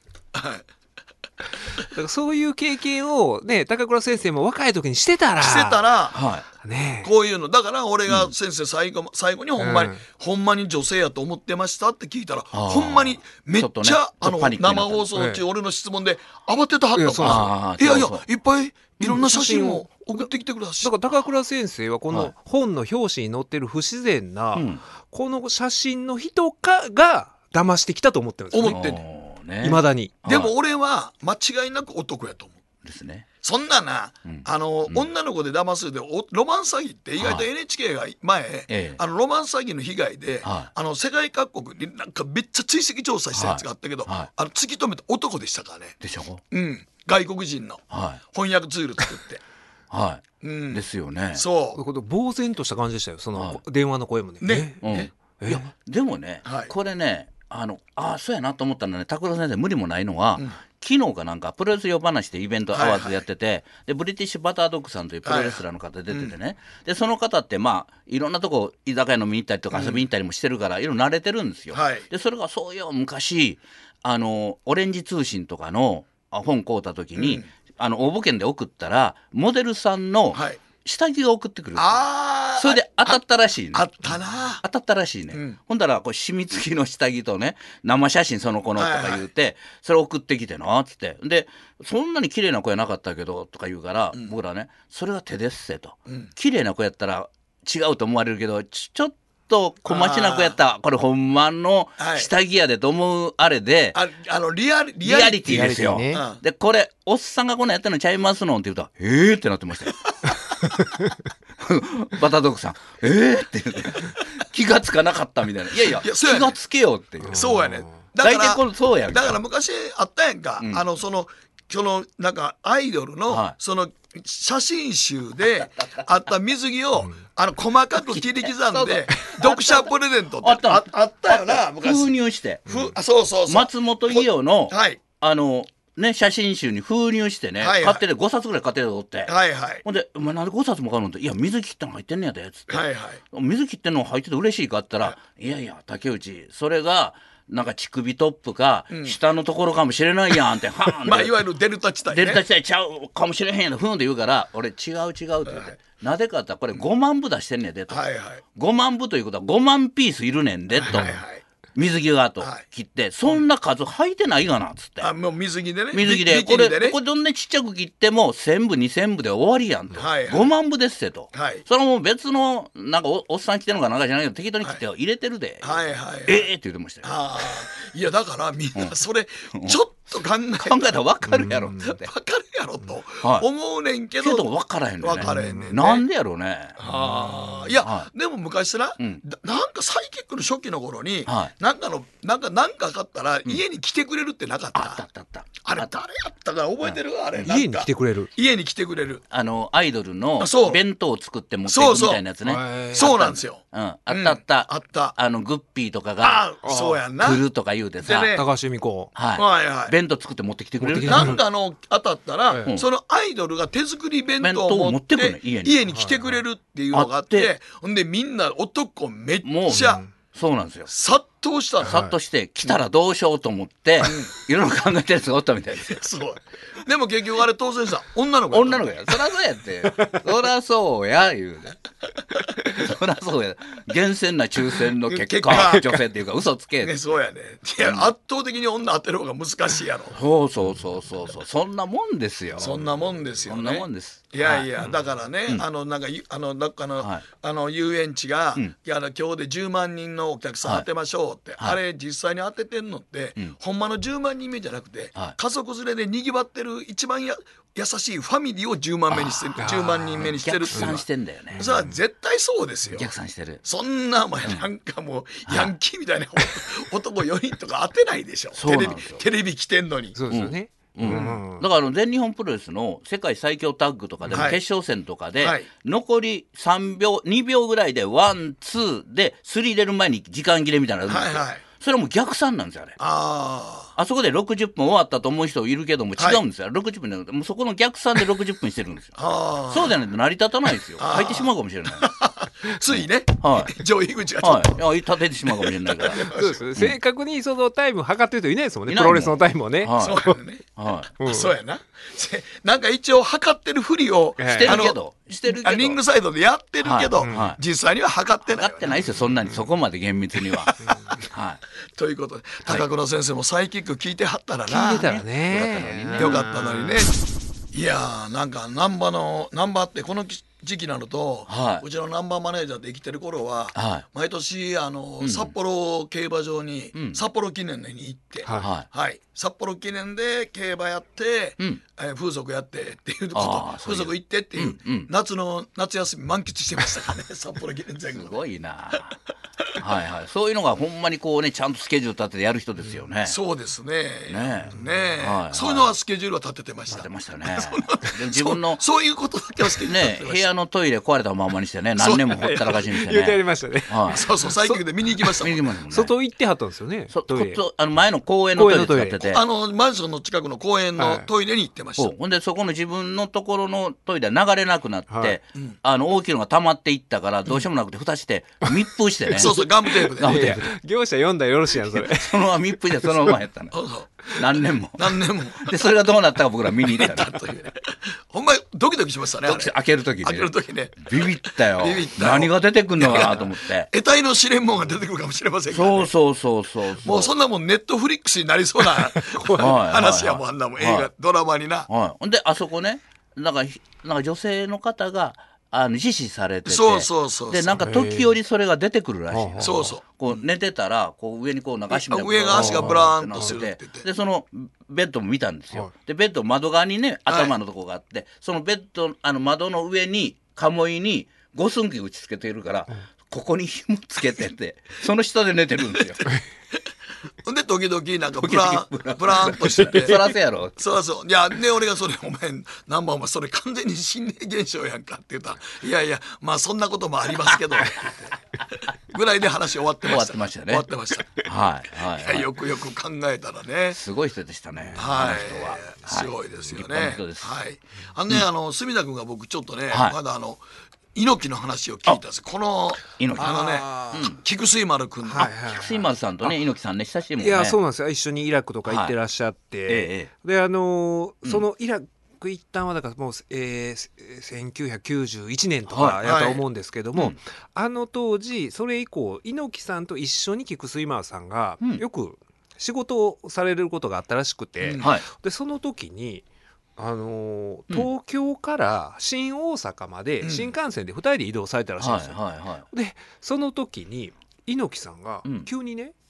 [SPEAKER 2] だからそういう経験をね高倉先生も若い時にしてたら、こういうのだから俺が先生最後にほんまに女性やと思ってましたって聞いたらほんまにめっちゃ生放送中俺の質問で慌てたはったもん。いやいっぱいいろんな写真を送ってきてください。 だから高倉先生はこの本の表紙に載ってる不自然なこの写真の人が騙してきたと思ってるんですよね。
[SPEAKER 3] 思ってんねん
[SPEAKER 2] いまだに。
[SPEAKER 3] でも俺は間違いなく男やと思う
[SPEAKER 4] ですね。
[SPEAKER 3] そんなな、女の子で騙すでロマン詐欺って意外と NHK が前、ロマン詐欺の被害で、世界各国になんかめっちゃ追跡調査したやつがあったけど、突き止めた男でしたからね。
[SPEAKER 4] でしょ。
[SPEAKER 3] 外国人の翻訳ツール作って
[SPEAKER 4] はい、ですよね。
[SPEAKER 3] そう
[SPEAKER 2] 呆然とした感じでしたよ、その電話の声もね。
[SPEAKER 4] いやでもね、これねそうやなと思ったのね、拓郎先生無理もないのは、昨日かなんかプロレス夜話でイベントアワーズやってて、でブリティッシュバタードッグさんというプロレスラーの方出ててね、でその方っていろんなとこ居酒屋飲みに行ったりとか遊びに行ったりもしてるから、いろいろ慣れてるんですよ。でそれがそういう昔オレンジ通信とかの本買うた時に、応募券で送ったらモデルさんの下着が送ってくる、それで当たったらしいね。
[SPEAKER 3] 当た
[SPEAKER 4] ったらしいね、ほんだら染み付きの下着とね生写真その子のとか言うて、それ送ってきてなっつって、でそんなに綺麗な子やなかったけどとか言うから、僕らねそれは手ですせと、綺麗な子やったら違うと思われるけどちょっと小町な子やったらこれほんまの下着やでと思うあれで、
[SPEAKER 3] リアリテ
[SPEAKER 4] ィですよ、でこれおっさんがこんなんやってるのちゃいますのって言うとってなってましたよバタードッグさんって言って気がつかなかったみたいな。いや気がつけよっていう。
[SPEAKER 3] そうやね。
[SPEAKER 4] 大体これそうやんか。
[SPEAKER 3] だから昔あったやんか、そのなんかアイドルのその写真集であった水着を細かく切り刻んで読者プレゼントってあったよな昔。
[SPEAKER 4] 封入して
[SPEAKER 3] そう
[SPEAKER 4] 松本伊代の写真集に封入してね、買ってて5冊ぐらい買ってるとって、ほんで「お前なんで5冊も買うの?」って「いや水切ったの入ってんねやで」っつって、水切ってんの入ってて嬉しいかって言ったら「いやいや竹内それがなんか乳首トップか下のところかもしれないやん」ってハーンって
[SPEAKER 3] いわゆるデルタ地帯ね、
[SPEAKER 4] デルタ地帯ちゃうかもしれへんやんふんって言うから「俺違う」って言って「なぜかってこれ5万部出してんねんで」と5万部ということは5万ピースいるねんでと。水着がと切って、そんな数履いてないがなっつって、
[SPEAKER 3] もう水着でね、
[SPEAKER 4] 水着でこれどんなちっちゃく切っても1000部2000部で終わりやんと、5万部ですってと、それもう別のなんか おっさん着てるのかなんかじゃないけど適当に切って入れてるで、って言ってましたよ。
[SPEAKER 3] いやだからみんなそれちょっと考え
[SPEAKER 4] たら分かるやろって分か
[SPEAKER 3] るやろと思うねんけど
[SPEAKER 4] 分からへんね。なんでやろうね。
[SPEAKER 3] いやでも昔な、なんかサイキックの初期の頃になんか買ったら家に来てくれるってなかった。あったあれ誰やったか覚えてる？あれ
[SPEAKER 2] 家に来てくれる
[SPEAKER 4] アイドルの弁当を作って持っていくみたいなやつね。
[SPEAKER 3] そうなんですよ。
[SPEAKER 4] あったグッピーとかが来るとか言うてさ、
[SPEAKER 2] 高橋由美子
[SPEAKER 4] 弁当作って持ってきてくれる。
[SPEAKER 3] なんか当たったらそのアイドルが手作り弁当を持って家に来てくれるっていうのがあって、ほんでみんな男めっちゃ
[SPEAKER 4] そうなんですよ。
[SPEAKER 3] 殺到して
[SPEAKER 4] 来たらどうしようと思っていろいろ考えてるやつがおったみたいですよ。
[SPEAKER 3] そうでも結局あれ当選した女の子
[SPEAKER 4] や。そらそうやってそらそうや言うね。そらそうや。厳選な抽選の結果女性っていうか嘘つけ。
[SPEAKER 3] そうやね。いや圧倒的に女当てる方が難しいや
[SPEAKER 4] ろ。そうそんなもんですよ。
[SPEAKER 3] そんなもんですよね。
[SPEAKER 4] そんなもんです。
[SPEAKER 3] いやだからね、なんか遊園地が今日で10万人のお客さん当てましょうって、あれ実際に当ててんのってほんまの10万人目じゃなくて家族連れでにぎわってる一番優しいファミリーを10万人目にしてるっていうのは
[SPEAKER 4] 逆算してんだよね。
[SPEAKER 3] それは絶対そうですよ。
[SPEAKER 4] 逆算してる。
[SPEAKER 3] そんななんかもうヤンキーみたいな男4人とか当てないでしょ。テレビ来てんのに。
[SPEAKER 2] そうですよね。
[SPEAKER 4] だから全日本プロレスの世界最強タッグとかでも決勝戦とかで残り3秒2秒ぐらいでワンツーで3入れる前に時間切れみたいなのがあるんですよ。それはもう逆算なんですよ。あそこで60分終わったと思う人いるけども違うんですよ。60分でもうそこの逆算で60分してるんですよ。そうじゃないと成り立たないですよ。入ってしまうかもしれない。
[SPEAKER 3] ついね、上位口がちょっと
[SPEAKER 4] 立ててしまうかもしれないから。
[SPEAKER 2] 正確にそのタイム測ってる人いないですもんね、プロレスのタイムをね。
[SPEAKER 3] そうやね。そうやな。なんか一応測ってるふりを
[SPEAKER 4] してるけど
[SPEAKER 3] リングサイドでやってるけど実際には測ってない。
[SPEAKER 4] 測ってないですよ、そんなにそこまで厳密には。
[SPEAKER 3] ということで高倉先生もサイキック聞いてはったらな。
[SPEAKER 2] 聞いてたらね
[SPEAKER 3] よかったのにね。いやなんかナンバってこの時期なのと、
[SPEAKER 4] はい、
[SPEAKER 3] うちのナンバーマネージャーで生きてる頃は、
[SPEAKER 4] はい、
[SPEAKER 3] 毎年札幌競馬場に、札幌記念に行って、札幌記念で競馬やって、風俗やってっていうこと風俗行ってっていう、夏休み満喫してましたからね札幌記念前後。
[SPEAKER 4] すごいなはいはい、そういうのがほんまにこうねちゃんとスケジュール立ててやる人ですよね。
[SPEAKER 3] そうですね。
[SPEAKER 4] はい、
[SPEAKER 3] そういうのはスケジュールは立ててました。
[SPEAKER 4] 立てましたね。で自分の
[SPEAKER 3] そういうことだけはスケジュール立ててました。
[SPEAKER 4] 部屋のトイレ壊れたままにしてね、何年もほったらかしにしてね。
[SPEAKER 2] 言ってやりましたね。
[SPEAKER 3] そうそう、最近で見に行きましたもん。
[SPEAKER 4] 見に行きましたもんね。
[SPEAKER 2] 外行ってはったんですよね。
[SPEAKER 4] 前の公園のトイレ使ってて、
[SPEAKER 3] マンションの近くの公園のトイレに行ってました。
[SPEAKER 4] ほんでそこの自分のところのトイレは流れなくなって、大きいのが溜まっていったからどうしようもなくて蓋して密封してね。
[SPEAKER 3] そうそう、ガムテープで。
[SPEAKER 2] 業者読んだらよろしいやんそれ。
[SPEAKER 4] そのまま密封してそのままやったの。何年も。でそれがどうなったか僕ら見に行ったの。
[SPEAKER 3] ほんまドキドキしましたね。
[SPEAKER 4] 開ける時
[SPEAKER 3] ね。
[SPEAKER 4] ビビったよ。何が出てくるのかなと思って。
[SPEAKER 3] 得体の試練もんが出てくるかもしれませんから。
[SPEAKER 4] そう。
[SPEAKER 3] もうそんなもんネットフリックスになりそうな話やもん、あんなもん映画ドラマにな。
[SPEAKER 4] ほんであそこね、なんか女性の方が自死されてて、
[SPEAKER 3] そう
[SPEAKER 4] でなんか時折それが出てくるらしい。
[SPEAKER 3] そうそう。
[SPEAKER 4] こう寝てたらこう上にこう流しみたいな
[SPEAKER 3] 上が足がブラーンとするって言って、
[SPEAKER 4] でそのベッドも見たんですよ。でベッド窓側にね頭のとこがあって、そのベッド窓の上に鴨居に五寸木打ち付けているから、ここに紐つけててその下で寝てるんですよ。
[SPEAKER 3] ほんで時々なんかブラーンとしてて
[SPEAKER 4] そらせやろ。
[SPEAKER 3] そういやね、俺がそれお前ナンバーお前それ完全に心霊現象やんかって言ったら、いやまあそんなこともありますけどぐらいで話終わってました。終わってました。はい。よく考えたらね、
[SPEAKER 4] すごい人でしたね。
[SPEAKER 3] はい。すごいですよね。はい。隅田君が僕ちょっとね、まだ猪木の話を聞いたんです。この菊水丸君の
[SPEAKER 4] 菊水丸さんとね猪木さんね親しいもんね。
[SPEAKER 2] いやそうなんですよ。一緒にイラクとか行ってらっしゃって、でそのイラク一旦はだからもう1991年とかやと思うんですけども、当時それ以降猪木さんと一緒に菊水丸さんがよく仕事をされることがあったらしくて、でその時に東京から新大阪まで新幹線で2人で移動されたらしいんですよ。でその時に猪木さんが急にね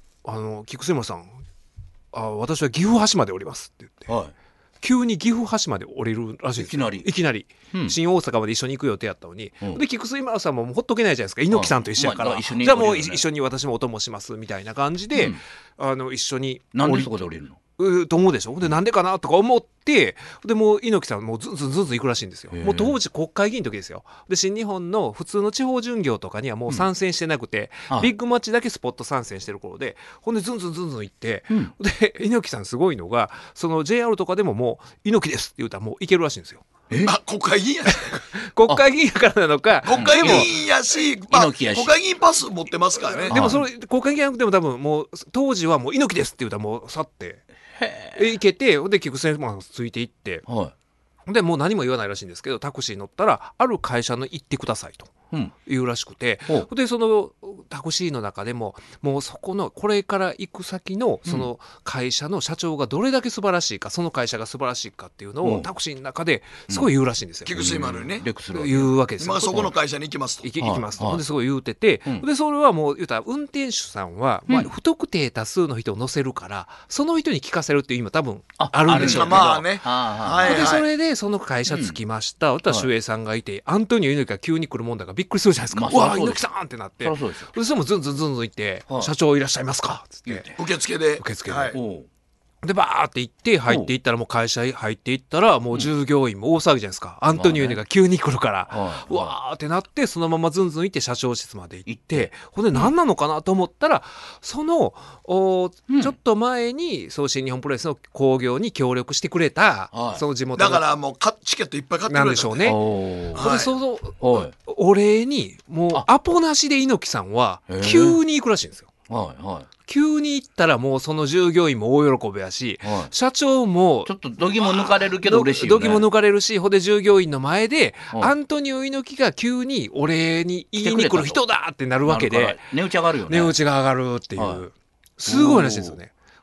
[SPEAKER 2] 「菊水丸さん私は岐阜羽島で降ります」って言って、急に岐阜羽島で降りるらしいんですよ。いきなり新大阪まで一緒に行く予定やったのに、で菊水丸さんもほっとけないじゃないですか、猪木さんと一緒やから、じゃあもう一緒に私もお供しますみたいな感じで一緒に。
[SPEAKER 4] なんでそこで降りるの
[SPEAKER 2] と思うでしょ。でなんでかなとか思って、でもう猪木さんもうずんずん行くらしいんですよ。もう当時国会議員の時ですよ。で新日本の普通の地方巡業とかにはもう参戦してなくて、ビッグマッチだけスポット参戦してる頃で、ほんでずんずん行って、で猪木さんすごいのがその JR とかでももう猪木ですって言うたらもう行けるらしいんですよ。
[SPEAKER 3] 国会議員やし
[SPEAKER 2] 国会議員やからなのか、
[SPEAKER 3] 国会議員やし、国会議員パス持ってますからね。
[SPEAKER 2] でもそれ国会議員やなくても多分もう当時はもう猪木ですって言うたらもう去って行けて、で菊水丸ついていって、でもう何も言わないらしいんですけど、タクシー乗ったらある会社の行ってくださいと言うらしくて、でそのタクシーの中でももうそこのこれから行く先のその会社の社長がどれだけ素晴らしいか、その会社が素晴らしいかっていうのをタクシーの中ですごい言うらしいんですよ。
[SPEAKER 3] 菊水丸にね
[SPEAKER 2] 言うわけですよ。
[SPEAKER 3] 今そこの会社に行きますと
[SPEAKER 2] 行きますと。ですごい言うてて、でそれはもう言うたら運転手さんは不特定多数の人を乗せるからその人に聞かせるっていう今多分あるんでしょうけど、
[SPEAKER 3] まあね。
[SPEAKER 2] でそれでその会社着きました。私は守衛さんがいて、アントニオ猪木が急に来るもんだからびっくりするじゃないですか。うわ猪木さんってなって、そしてもずんずん行って「社長いらっしゃいますか」っつって
[SPEAKER 3] 受付で
[SPEAKER 2] でバーって行って入っていったら、もう会社入っていったらもう従業員も大騒ぎじゃないですか。アントニオ猪木が急に来るからうわーってなって、そのままずんずん行って社長室まで行って、ほんで何なのかなと思ったら、そのちょっと前に新日本プロレスの興行に協力してくれたその地元
[SPEAKER 3] だからもうチケットいっぱい買ってくれた
[SPEAKER 2] なんでしょうね。でそのお礼にもうアポなしで猪木さんは急に行くらしいんですよ。急に行ったらもうその従業員も大喜びやし、社長も
[SPEAKER 4] ちょっと度肝抜かれるけど嬉しいよね。
[SPEAKER 2] 度肝抜かれるし、ほんで従業員の前でアントニオ猪木が急にお礼に言いに来る人だってなるわけで、
[SPEAKER 4] 値打ち上がるよね。
[SPEAKER 2] 値打ちが上がるっていう、すごいらしいですよね。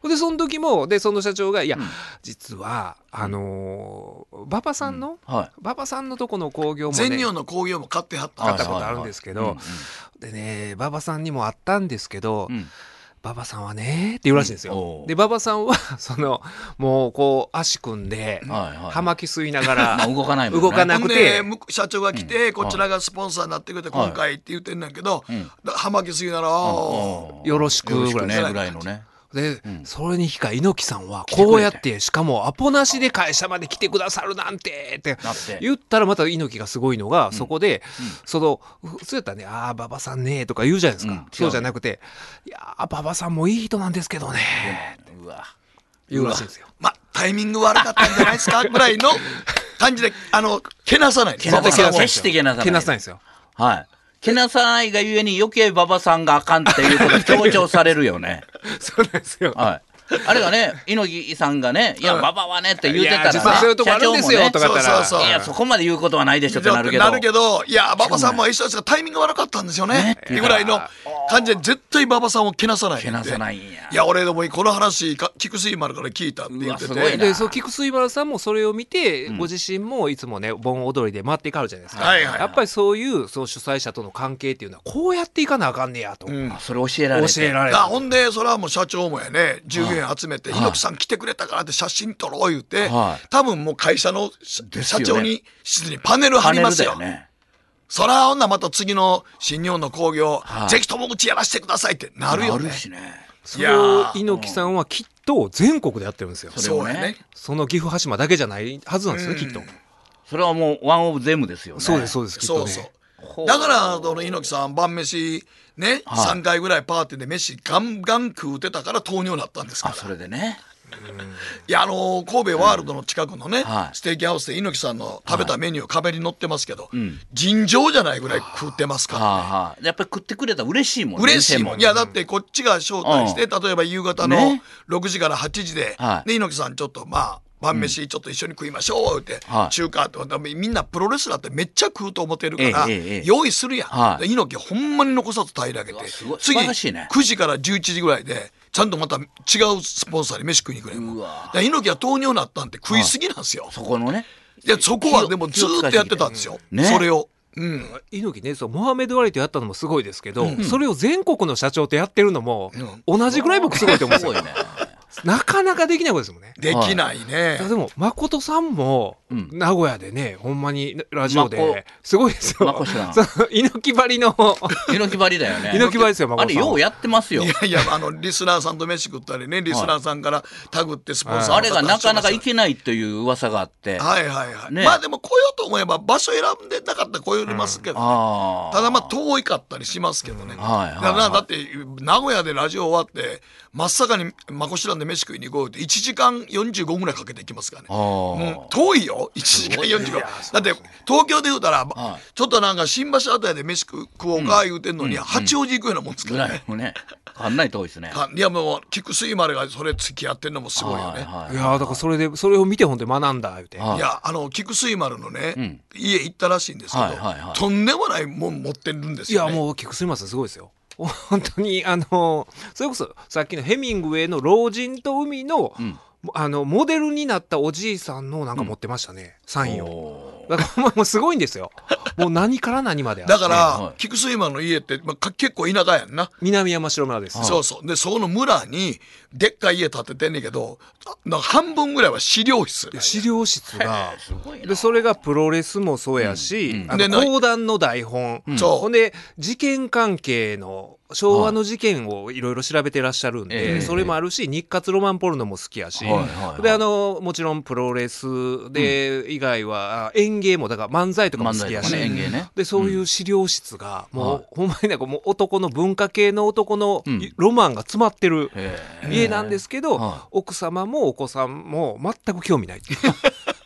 [SPEAKER 2] でその時もその社長がいや、実は馬場さんのとこの工業もね、
[SPEAKER 3] 全日本の工業も買ったこと
[SPEAKER 2] あるんですけど、でね馬場さんにもあったんですけど、馬場さんはねって言うらしいんですよ。で馬場さんはもうこう足組んで葉巻吸いながら
[SPEAKER 4] 動かないもんね、
[SPEAKER 3] 動かなくて、社長が来てこちらがスポンサーになってくれて今回って言ってんだけど、葉巻吸いなら
[SPEAKER 2] よろしくぐ
[SPEAKER 4] らいのね。
[SPEAKER 2] で、それに引か猪木さんはこうやってしかもアポなしで会社まで来てくださるなんてって言ったら、また猪木がすごいのが、そこで普通やったらね、ああ馬場さんねとか言うじゃないですか、そうじゃなくて、いや馬場さんもいい人なんですけどね言うらしいんですよ。
[SPEAKER 3] タイミング悪かったんじゃないですかぐらいの感じでけなさない。
[SPEAKER 4] 決してけなさない
[SPEAKER 2] んですよ。
[SPEAKER 4] はい。けなさないがゆえに余計馬場さんがあかんっていうことが強調されるよね。
[SPEAKER 2] そうなんですよ。
[SPEAKER 4] はい。あれがね、猪木さんがね、いや、馬場はねって言ってたら、
[SPEAKER 2] 実はそういうとこあるんですよとか言ったら、
[SPEAKER 4] いや、そこまで言うことはないでしょってなるけど、
[SPEAKER 3] いや、馬場さんも一緒ですが、タイミング悪かったんですよねっていうぐらいの感じで、絶対馬場さんをけなさない。
[SPEAKER 4] けなさないんや。
[SPEAKER 3] いや、俺でもこの話、菊水丸から聞いたって言ってて。
[SPEAKER 2] で、菊水丸さんもそれを見て、ご自身もいつもね、盆踊りで回っていかはるじゃないですか。やっぱりそういう主催者との関係っていうのは、こうやっていかなあかんねやと。
[SPEAKER 4] それ教えられて。
[SPEAKER 3] ほんで、それはもう社長もやね、従業員集めて、猪木さん来てくれたからって写真撮ろう言うて、多分もう会社の社長に室にパネル貼りますよ。そら女また次の新日本の興行、ぜひともうちやらせてくださいってなるよね。
[SPEAKER 2] それを猪木さんはきっと全国でやってるんですよ。
[SPEAKER 3] そうやね。
[SPEAKER 2] その岐阜羽島だけじゃないはずなんですね、きっと。
[SPEAKER 4] それはもうワンオブゼムですよね。
[SPEAKER 2] そうですそうです、きっとね。
[SPEAKER 3] だから猪木さん晩飯ね、3回ぐらいパーティーで飯ガンガン食うてたから糖尿になったんですから。
[SPEAKER 4] それでね。
[SPEAKER 3] いや神戸ワールドの近くのね、ステーキハウスで猪木さんの食べたメニュー壁に載ってますけど、尋常じゃないぐらい食ってますからね。
[SPEAKER 4] やっぱり食ってくれたら嬉しいもんね。
[SPEAKER 3] 嬉しいもん。いやだってこっちが招待して、例えば夕方の6時から8時で猪木さんちょっと晩飯ちょっと一緒に食いましょうって中華ってみんなプロレスラーってめっちゃ食うと思ってるから用意するやん。猪木ほんまに残さず平らげて、次9時から11時ぐらいでちゃんとまた違うスポンサーに飯食いに行くねん。猪木は糖尿になったんって食いすぎなんですよ。
[SPEAKER 4] そこのね。
[SPEAKER 3] いやそこはでもずっとやってたんですよ、それを。
[SPEAKER 2] 猪木ね、モハメド・アリとやったのもすごいですけど、それを全国の社長とやってるのも同じぐらい僕すごいと思うんですよ。なかなかできないことですもんね。
[SPEAKER 3] できないね。
[SPEAKER 2] でも誠さんも名古屋でね、ほんまにラジオですごいですよ。猪木張りの
[SPEAKER 4] 猪木張りだよね。
[SPEAKER 2] 猪木張りですよ。
[SPEAKER 4] あれようやってますよ。
[SPEAKER 3] いやリスナーさんと飯食ったりね、リスナーさんからタグってスポンサー、
[SPEAKER 4] あれがなかなか行けないという噂があって。
[SPEAKER 3] まあでも来ようと思えば場所選んでなかったら来よりますけどね。ただ遠いかったりしますけどね。だって名古屋でラジオ終わって真っ盛りにまこしらんで飯食いに行こうって1時間45ぐらいかけて行きますからね。遠いよ1時間45。だって東京で言うたらちょっとなんか新橋あたりで飯食おうか言うてんのに八王子行くようなもんですからね。
[SPEAKER 4] かなり遠いですね。
[SPEAKER 3] いやもう菊水丸がそれ付き合ってんのもすごいよね。
[SPEAKER 2] いやだからそれを見て本当に学んだ言うて。い
[SPEAKER 3] や菊水丸のね家行ったらしいんですけど、とんでもないもん持ってるんですよね。
[SPEAKER 2] いやもう菊水丸さんすごいですよ。本当にそれこそさっきのヘミングウェイの老人と海の、モデルになったおじいさんのなんか持ってましたね、サインを。だからもうすごいんですよ。もう何から何まであって。
[SPEAKER 3] だから菊水丸の家って、結構田舎やんな。
[SPEAKER 2] 南山城村です。
[SPEAKER 3] そうそう。でそこの村にでっかい家建ててんねんけど、半分ぐらいは資料室。
[SPEAKER 2] 資料室がでそれがプロレスもそうやし、講談の台本、ほんで事件関係の昭和の事件をいろいろ調べてらっしゃるんで、それもあるし日活ロマンポルノも好きやし、でもちろんプロレスで以外は演芸もだから漫才とかも好きやし、でそういう資料室がもうほんまになんかもう男の文化系の男のロマンが詰まってる家なんですけど、奥様もお子さんも全く興味ない。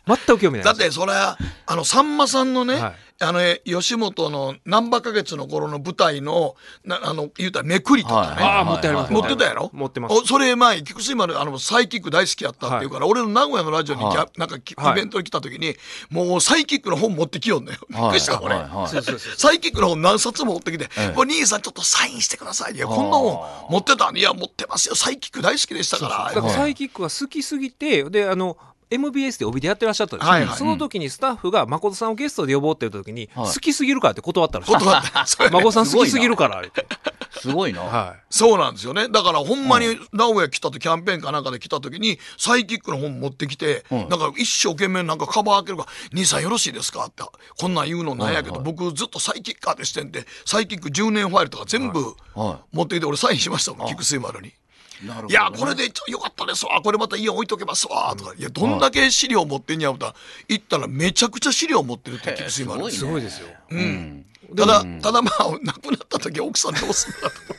[SPEAKER 2] 全く興味ない。
[SPEAKER 3] だってそれさんまさんのね、吉本の難波花月の頃の舞台の言うたらめくりとかね、
[SPEAKER 2] 持ってあります。
[SPEAKER 3] 持ってたやろ。
[SPEAKER 2] 持ってます。
[SPEAKER 3] それ前菊水丸サイキック大好きやったっていうから、俺の名古屋のラジオになんかイベントに来た時にもうサイキックの本持ってきよんのよ。びっくりした俺。サイキックの本何冊も持ってきて、兄さんちょっとサインしてください。いやこんな本持ってたん。いや持ってますよ。サイキック大好きでしたから。
[SPEAKER 2] だからサイキックは好きすぎて、でMBS で帯でやってらっしゃったんですよ、その時にスタッフが誠さんをゲストで呼ぼうって言った時に、好きすぎるからって断ったらしい。誠さん好きすぎるからって。
[SPEAKER 4] すごいな、
[SPEAKER 3] そうなんですよね。だからほんまに名古屋来たとキャンペーンかなんかで来た時にサイキックの本持ってきて、なんか一生懸命なんかカバー開けるから「兄さんよろしいですか?」ってこんなん言うのなんやけど、僕ずっとサイキッカーでしてんでサイキック10年ファイルとか全部持ってきて俺サインしましたもん、菊水丸に。いやこれでよかったですわ、これまた家置いとけますわとか、いやどんだけ資料持ってんや思ったら行ったらめちゃくちゃ資料持ってるって菊水丸。
[SPEAKER 2] すごいですよ。
[SPEAKER 3] ただまあ亡くなった時奥さんどうするんだと思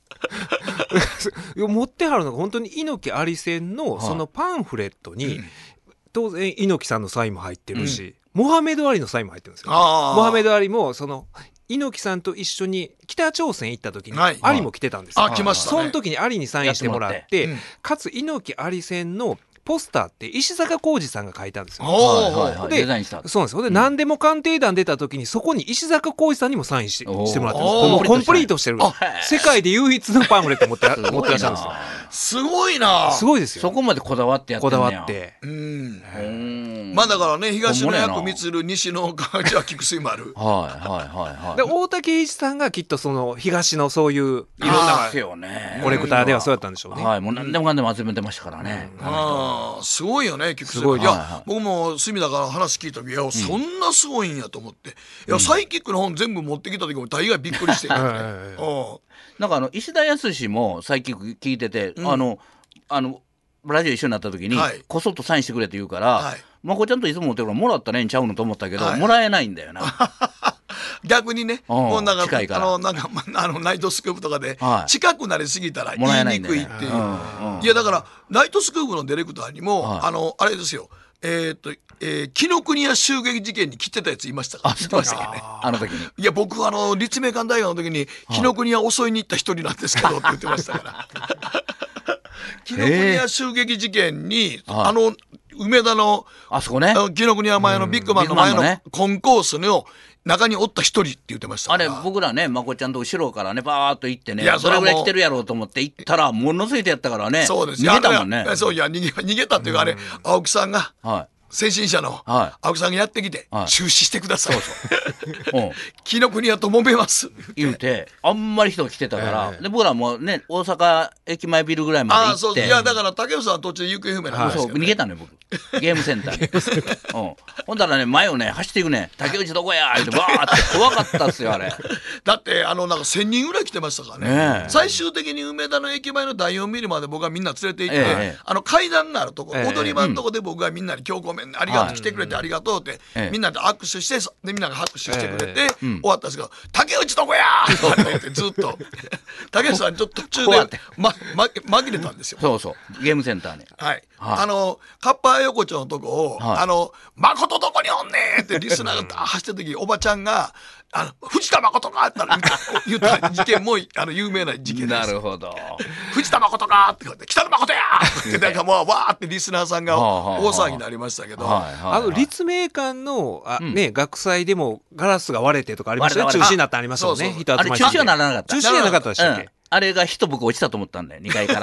[SPEAKER 3] って
[SPEAKER 2] 持ってはるのが本当に猪木ありせんのそのパンフレットに、当然猪木さんのサインも入ってるし、モハメド・アリのサインも入ってるんですよ。モハメド・アリもその猪木さんと一緒に北朝鮮行った時にアリも来てたんですよ。
[SPEAKER 3] 来ましたね。
[SPEAKER 2] その時にアリにサインしてもらって、かつ猪木ありせんのポスターって石坂浩二さんが書いたんですよ。で、そうなんですよ。で、何でも鑑定団出た時にそこに石坂浩二さんにもサインしてもらってるんです。コンプリートしてる。世界で唯一のパンフレット持ってらっしゃるんですよ。
[SPEAKER 3] すごいな。
[SPEAKER 2] すごいですよ。
[SPEAKER 4] そこまでこだわってやってるんや。
[SPEAKER 2] こだわって。
[SPEAKER 3] まあだからね、東野薬光、西野じゃあ菊水丸。
[SPEAKER 2] で大竹一さんがきっとその東のそういういろんなコレクターではそうやったんでしょうね。
[SPEAKER 4] もう何でもかんでも集めてましたからね。
[SPEAKER 3] すごいよね菊水丸。いや僕も隅田から話聞いた時、いやそんなすごいんやと思って、いやサイキックの本全部持ってきた時も大概びっくりしてるね。
[SPEAKER 4] なんか石田康もサイキック聞いてて、ラジオ一緒になった時にこそっとサインしてくれって言うから、まこちゃんといつも持ってるからもらったらええんちゃうのと思ったけど、もらえないんだよな。
[SPEAKER 3] 逆にね、もうなんかナイトスクープとかで近くなりすぎたら言いにくいっていう。いやだからナイトスクープのディレクターにもあれですよ、紀ノ国屋襲撃事件に来てたやついましたから。知ってましたけどね、
[SPEAKER 4] あの時に。
[SPEAKER 3] いや僕立命館大学の時に紀ノ国屋襲いに行った一人なんですけどって言ってましたから紀ノ国屋襲撃事件に梅田の紀ノ国屋前のビッグマンの前のコンコースの中におった一人って言ってましたから。
[SPEAKER 4] あれ僕らね、まこちゃんと後ろからねバーッと行ってね、どれぐらい来てるやろうと思って行ったらものすごい人やったからね。
[SPEAKER 3] そうです。
[SPEAKER 4] 逃げたもんね。
[SPEAKER 3] そういや逃げたっていうか、あれ青木さんが先進者の青木さんがやってきて中止してください。紀ノ国屋と揉めます
[SPEAKER 4] 言うて、あんまり人が来てたから、で僕らもね大阪駅前ビルぐらいまで行って。
[SPEAKER 3] いやだから竹内さんは途中で行方不明なんですけど、
[SPEAKER 4] 逃げたのよ僕ゲームセンターに。ほんだらね前をね走っていくね、竹内どこやってバーって怖かったっすよあれ。
[SPEAKER 3] だってなんか1000人ぐらい来てましたからね。最終的に梅田の駅前の第4ビルまで僕はみんな連れて行って、階段があるとこ、踊り場のとこで僕がみんなに今日ごめんありがとう、来てくれてありがとうってみんなで握手して、でみんなが拍手してくれて終わったんですけど、竹内どこやって言ってずっと竹内さんちょっと途中で紛れたんですよ。
[SPEAKER 4] そうゲームセンターに。
[SPEAKER 3] カッパ横丁のとこを誠どこにおんねんってリスナーが走ってる時、おばちゃんが藤田誠かって言った事件も有名な事件です。
[SPEAKER 4] なるほど。
[SPEAKER 3] 藤田誠かって言って北野誠やってなんかもうわーってリスナーさんが大騒ぎになりましたけど、
[SPEAKER 2] 立命館の学祭でもガラスが割れてとかありましたね。中止になったありましたもんね。
[SPEAKER 4] あれ中止はならなかった。
[SPEAKER 2] 中止じゃなかったでしたっけ。
[SPEAKER 4] あれが人僕落ちたと思ったんだよ2階から。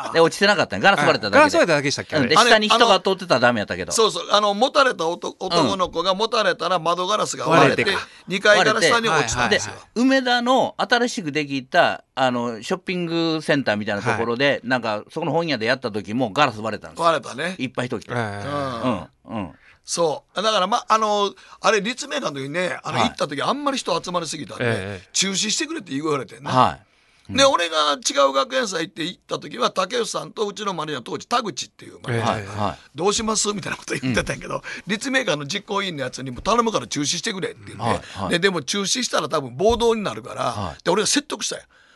[SPEAKER 4] で落ちてなかったね。ガラス割れただけで。
[SPEAKER 2] ガラス割れただけでしたっけ。
[SPEAKER 4] で下に人が通ってたらダメやったけど。
[SPEAKER 3] 持たれた男の子が持たれたら窓ガラスが割れて2階から下に落ちたんですよ。
[SPEAKER 4] 梅田の新しくできたショッピングセンターみたいなところで、なんかそこの本屋でやった時もガラス割れたんですよ。
[SPEAKER 3] 割れたね。
[SPEAKER 4] いっぱい人来て。
[SPEAKER 3] そうだからあれ立命館の時にね行った時あんまり人集まりすぎたんで中止してくれって言われてね。で俺が違う学園祭って行った時は竹内さんとうちのマネージャー当時田口っていうどうしますみたいなこと言ってたんやけど、立命館の実行委員のやつにも頼むから中止してくれって言って、でも中止したら多分暴動になるから、で俺が説得したよ。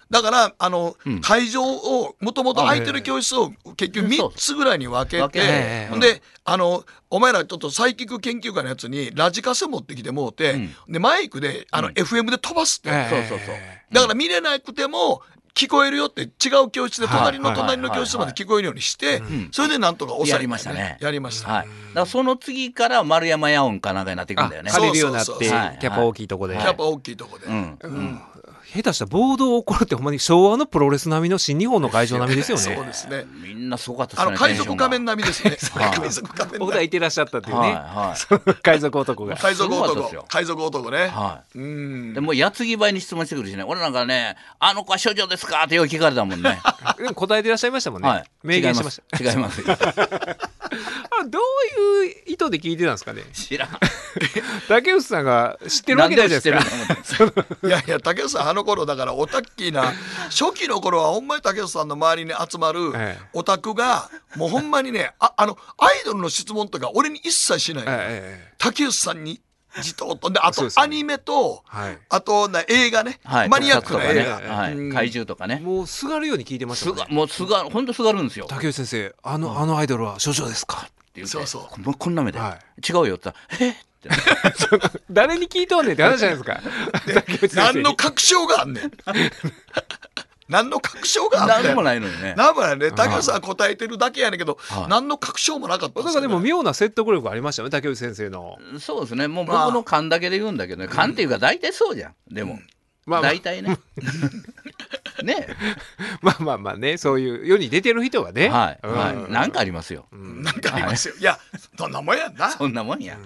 [SPEAKER 3] だから会場をもともと空いてる教室を結局3つぐらいに分けて、でお前らちょっとサイキック研究会のやつにラジカセ持ってきてもうて、でマイクでFM で飛ばすって、だから見れなくても聞こえるよって違う教室で隣の教室まで聞こえるようにして、それでなんとか抑えて、
[SPEAKER 4] やりましたね。
[SPEAKER 3] やりました。
[SPEAKER 4] だからその次から丸山野音かなんかになっていくんだよね。
[SPEAKER 2] 借りるようになってキャパ大きいとこで。
[SPEAKER 3] キャパ大きいとこで。
[SPEAKER 2] 下手したら暴動起こるってほんまに昭和のプロレス並みの新日本の会場並みですよね。
[SPEAKER 3] そうですね。
[SPEAKER 4] みんなすごかったですね。
[SPEAKER 3] 海賊仮面並みですね。海賊仮面。
[SPEAKER 2] 僕らいてらっしゃったっていうね。海賊男が。
[SPEAKER 3] 海賊男ね。
[SPEAKER 4] でも矢継ぎ早に質問してくるしね。俺なんかね、あの子は処女ですかってよく聞かれたもんね。
[SPEAKER 2] でも答えてらっしゃいましたもんね。明言しました。
[SPEAKER 4] 違います。
[SPEAKER 2] どういう意図で聞いてたんですかね。
[SPEAKER 4] 知らん。
[SPEAKER 2] 竹内さんが知ってるわけないですか。
[SPEAKER 3] いやいや、竹内さんあの頃だからオタッキーな初期の頃はほんまに竹内さんの周りに集まるオタクがもうほんまにね、アイドルの質問とか俺に一切しない。竹内さんにじとっとで、あとアニメと、あと映画ね、マニアックな映画、
[SPEAKER 4] 怪獣とかね、
[SPEAKER 2] もうすがるように聞いてましたね。
[SPEAKER 4] もう本当すがるんですよ。
[SPEAKER 2] 竹内先生、あのアイドルは処女ですかって
[SPEAKER 4] 言って、そうこんな目で違うよって言った
[SPEAKER 2] ら、誰に聞いとんねんって話じゃないですか。
[SPEAKER 3] 何の確証があんねん。何の確証があって
[SPEAKER 4] 何もないのにね。
[SPEAKER 3] 何もないね。竹内さん答えてるだけやねんけど、何の確証もなかったんですよね。
[SPEAKER 2] だからでも妙な説得力ありましたよね、竹内先生の。
[SPEAKER 4] そうですね。もう僕の勘だけで言うんだけどね。勘っていうか大体そうじゃん。でも大体ね。ね。
[SPEAKER 2] まあね、そういう世に出てる人はね。
[SPEAKER 4] なんかありますよ。
[SPEAKER 3] なんかありますよ。いや、そんなもんやんな。
[SPEAKER 4] そんなもんや。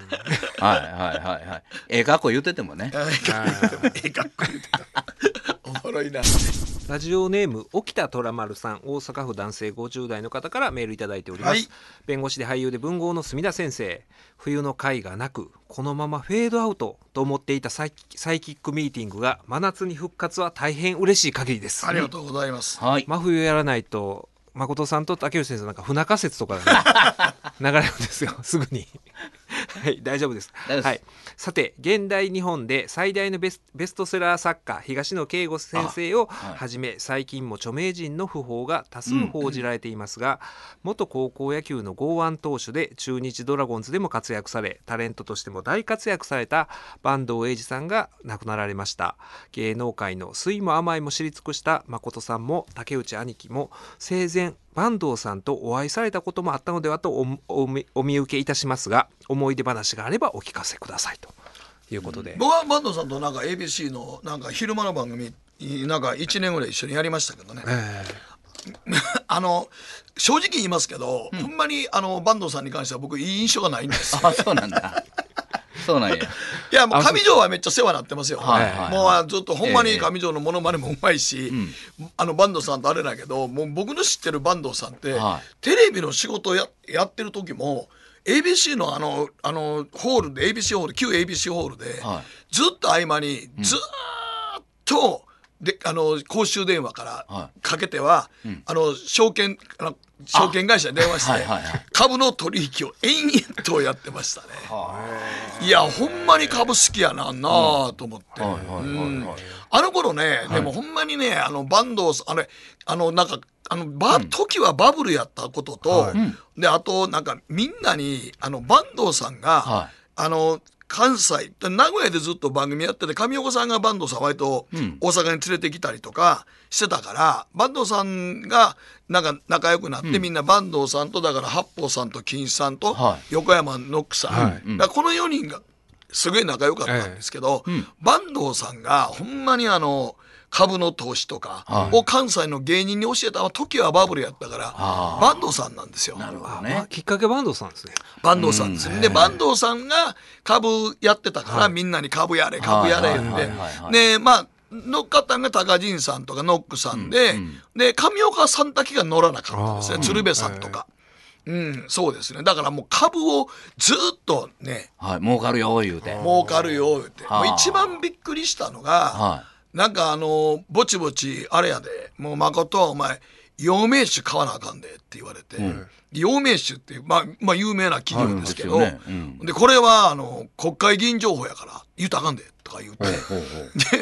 [SPEAKER 4] 学校言っててもね。
[SPEAKER 3] 学校言ってた。おもろいな。
[SPEAKER 2] ラジオネーム沖田虎丸さん、大阪府男性50代の方からメールいただいております。弁護士で俳優で文豪の墨田先生、冬の会がなくこのままフェードアウトと思っていたサイキックミーティングが真夏に復活は大変嬉しい限りです。
[SPEAKER 3] ありがとうございます。
[SPEAKER 2] 真冬やらないと誠さんと竹内先生なんか不仲説とか、流れるんですよ、すぐに。はい、大丈夫です。はい、さて現代日本で最大のベストセラー作家東野圭吾先生をはじめ、最近も著名人の訃報が多数報じられていますが、元高校野球の剛腕投手で中日ドラゴンズでも活躍され、タレントとしても大活躍された坂東栄治さんが亡くなられました。芸能界の酸いも甘いも知り尽くした誠さんも竹内兄貴も生前坂東さんとお会いされたこともあったのではとお見受けいたしますが、思い出話があればお聞かせくださいということで、
[SPEAKER 3] 僕は坂東さんとなんか ABC のなんか昼間の番組なんか1年ぐらい一緒にやりましたけどね、正直言いますけど、ほんまに坂東さんに関しては僕いい印象がないんですよ。
[SPEAKER 4] そうなんだ。そうなんや。
[SPEAKER 3] いやもう上条はめっちゃ世話になってますよ。もうずっとほんまに上条のモノマネもうまいし、坂東さんとあれだけど、もう僕の知ってる坂東さんって、テレビの仕事やってる時も ABC のホールで ABC ホール旧 ABC ホールで、ずっと合間にずっとで公衆電話からかけては、証券会社に電話して株の取引を延々とやってましたね。いやほんまに株好きやなと思って、あの頃ね、でもほんまにね坂東さんなんか時はバブルやったことと、であとなんかみんなに坂東さんが、関西名古屋でずっと番組やってて、上岡さんが坂東さん割と大阪に連れてきたりとかしてたから、坂東さんがなんか仲良くなって、みんな坂東さんとだから八方さんと金さんと横山ノックさん、だからこの4人がすごい仲良かったんですけど、坂東さんがほんまに株の投資とかを関西の芸人に教えた時はバブルやったから坂東さんなんですよ。
[SPEAKER 4] なるほどね。
[SPEAKER 2] きっかけ坂東さんですね。
[SPEAKER 3] 坂東さんですね。で坂東さんが株やってたから、みんなに株やれ言ってで乗っかったのが高陣さんとかノックさんで、上岡さんだけが乗らなかったんですね、鶴瓶さんとか。そうですね。だからもう株をずっとね、
[SPEAKER 4] 儲かるよ言うて、
[SPEAKER 3] もう一番びっくりしたのが、なんかぼちぼちあれやで、もう誠はお前陽明酒買わなあかんでって言われて、陽明酒っていうまあ有名な企業ですけど、でこれは国会議員情報やから言うたらあかんでとか言って、で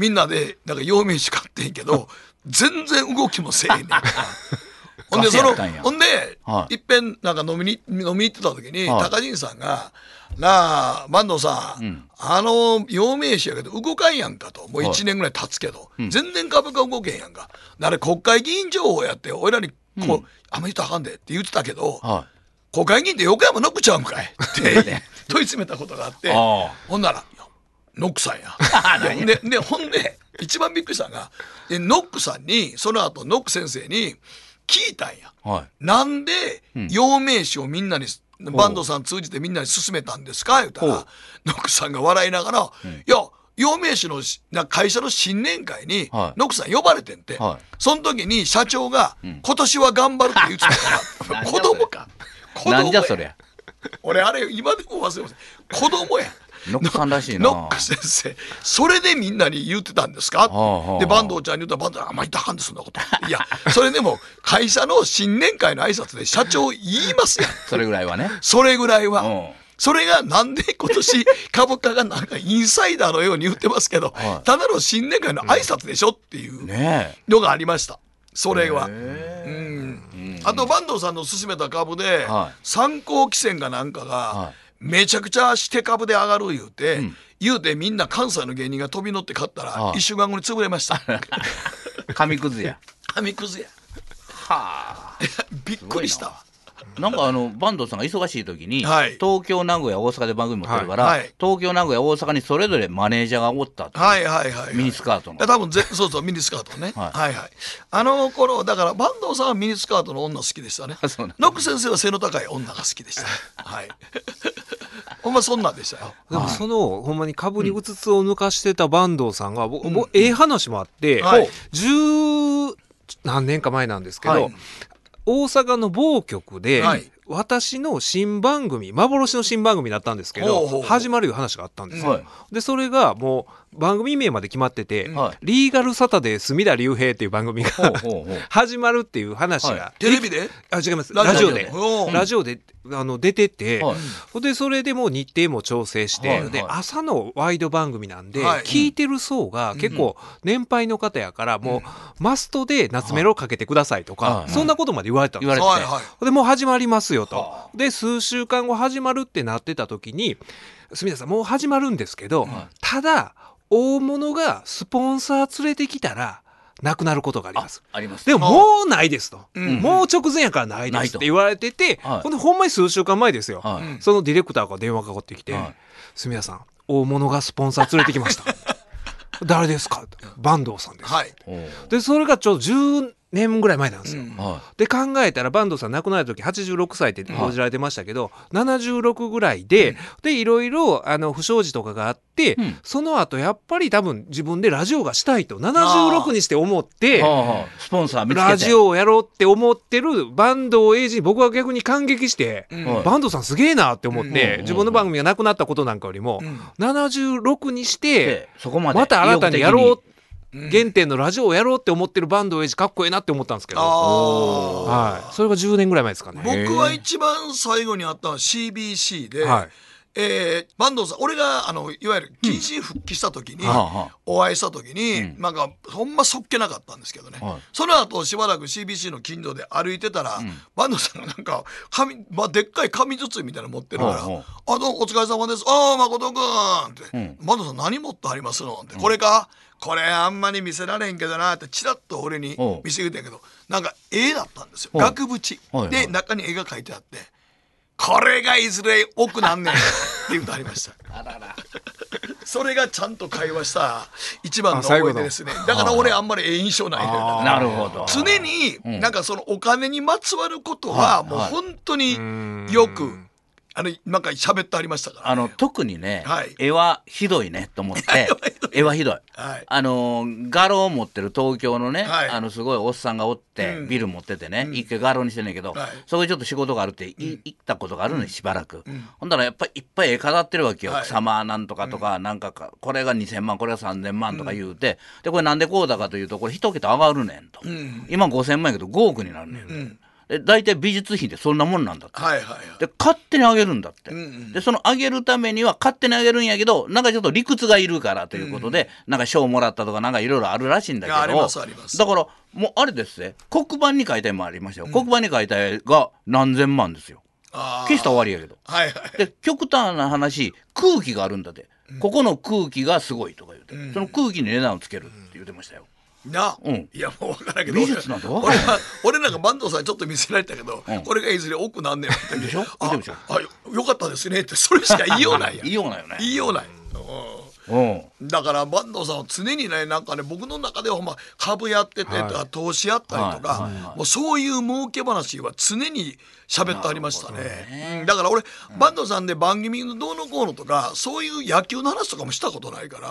[SPEAKER 3] みんなでなんか陽明酒買ってんけど全然動きもせえへんねん。ほんでいっぺんなんか飲みに行ってた時に、高陣さんが「なあ坂東さん、陽明酒やけど動かんやんか」と。もう1年ぐらい経つけど、全然株価動けへんやんか。あれ国会議員情報やって俺らにこう、あんまり言ったらあかんでって言ってたけど、国会議員って横山ノックちゃうんかいって問い詰めたことがあって、ほんならノックさんや。ほんで一番びっくりしたのがノックさんにその後ノック先生に聞いたんや。なんで陽明酒をみんなに坂東さん通じてみんなに勧めたんですか言うたら、ノックさんが笑いながら「いや陽明酒の会社の新年会にノックさん呼ばれてんて、その時に社長が今年は頑張るって言ってたから子供か。
[SPEAKER 4] なんじゃそりゃ。
[SPEAKER 3] 俺あれ今でも忘れません。子供や。
[SPEAKER 4] ノックさんらしいな。
[SPEAKER 3] ノック先生それでみんなに言ってたんですか。で坂東ちゃんに言ったら「坂東さんあんまり言ったらあかんでそんなこと」いやそれでも会社の新年会の挨拶で社長言いますやん。
[SPEAKER 4] それぐらいはね。
[SPEAKER 3] それぐらいは。それがなんで今年株価がなんかインサイダーのように言ってますけど、ただの新年会の挨拶でしょっていうのがありました。それは。あと坂東さんの勧めた株で参考汽船がなんかがめちゃくちゃして株で上がる言うてみんな関西の芸人が飛び乗って買ったら1週間後に潰れました。
[SPEAKER 4] 紙くずや。
[SPEAKER 3] 紙くずや。
[SPEAKER 4] はあ。
[SPEAKER 3] びっくりしたわ。
[SPEAKER 4] なんか坂東さんが忙しい時に、東京名古屋大阪で番組持ってるから、東京名古屋大阪にそれぞれマネージャーがおったっていうミニスカートの
[SPEAKER 3] 多分そうそうミニスカートね。あの頃だから坂東さんはミニスカートの女好きでしたね。ノック先生は背の高い女が好きでした。ほんまそんなんでしたよ。
[SPEAKER 2] でもほんまに株にうつつを抜かしてた坂東さんが話もあって十何年か前なんですけど、大阪の某局で、私の新番組幻の新番組だったんですけど始まるいう話があったんですよ。でそれがもう番組名まで決まってて「リーガルサタデー隅田竜平」っていう番組が始まるっていう話が
[SPEAKER 3] テレビで
[SPEAKER 2] 違いますラジオで出てて、でそれでもう日程も調整して、で朝のワイド番組なんで、聞いてる層が結構年配の方やからもうマストで夏メロかけてくださいとか、そんなことまで言われたんですよ。でもう始まりますよと。で数週間後始まるってなってた時に住田さんもう始まるんですけど、ただ大物がスポンサー連れてきたらなくなることがあります。でももうないですと、もう直前やからないですって言われてて、ほんまに数週間前ですよ、そのディレクターが電話かかってきて「住田さん大物がスポンサー連れてきました」誰ですか?」坂東さんです」でそれがちょうど10年ぐらい前なんですよ。で考えたら坂東さん亡くなる時86歳って報じられてましたけど、76ぐらいでいろいろ不祥事とかがあって、その後やっぱり多分自分でラジオがしたいと76にして思って
[SPEAKER 4] スポンサー見つけて
[SPEAKER 2] ラジオをやろうって思ってる坂東英二に僕は逆に感激して坂東さんすげえなって思って自分の番組がなくなったことなんかよりも76にしてまた新たにやろう原点のラジオをやろうって思ってる坂東英二かっこいいなって思ったんですけど、それが10年ぐらい前ですかね。
[SPEAKER 3] 僕は一番最後に会ったのは CBC で、坂東さん俺がいわゆる謹慎復帰した時にお会いした時になんかほんまそっけなかったんですけどね、その後しばらく CBC の近所で歩いてたら、坂東さんがなんかでっかい紙包みみたいなの持ってるから「どうもお疲れ様です。誠くん」って「坂東さん何持ってありますの?」って「これか?」これあんまり見せられんけどなってチラッと俺に見せてくれたんやけど、なんか絵だったんですよ。額縁で中に絵が描いてあって「これがいずれ奥なんねん」って言うとありました。それがちゃんと会話した一番の思い出ですね。だから俺あんまり印象ない。
[SPEAKER 4] なるほど。
[SPEAKER 3] 常になんかそのお金にまつわることはもう本当によくなんか喋ってありましたからね。
[SPEAKER 4] 特にね、絵はひどいねと思って絵はひどい、画廊を持ってる東京のね、すごいおっさんがおってビル持っててね、一回画廊にしてんねんけど、そこでちょっと仕事があるって行ったことがあるね、しばらく。ほんだらやっぱりいっぱい絵飾ってるわけよ。サマーなんとかとか、なんかこれが2000万これが3000万とか言うて、でこれなんでこうだかというとこれ一桁上がるねんと、今5000万やけど5億になるねん。 大体美術品ってそんなもんなんだって、で勝手にあげるんだって、でそのあげるためには勝手にあげるんやけど、なんかちょっと理屈がいるからということで、なんか賞もらったとかなんかいろいろあるらしいんだけど、だからもうあれですね、黒板に描いた絵もありましたよ、黒板に描いた絵が何千万ですよ。消したら終わりやけど、で極端な話、空気があるんだって、ここの空気がすごいとか言うて、その空気に値段をつけるって言ってましたよ。
[SPEAKER 3] いやもう分からんけど、
[SPEAKER 4] 美術なんて
[SPEAKER 3] 俺なんか坂東さんちょっと見せられたけど、これがいずれ奥なんねん
[SPEAKER 4] でしょ。
[SPEAKER 3] よかったですねってそれしか言いようないやん。
[SPEAKER 4] 言いようないよね。
[SPEAKER 3] 言いようない。だから坂東さんは常にね、なんかね、僕の中では株やっててとか投資やったりとか、もうそういう儲け話は常に喋ってありましたね。だから俺坂東さんで番組のどうのこうのとかそういう野球の話とかもしたことないから、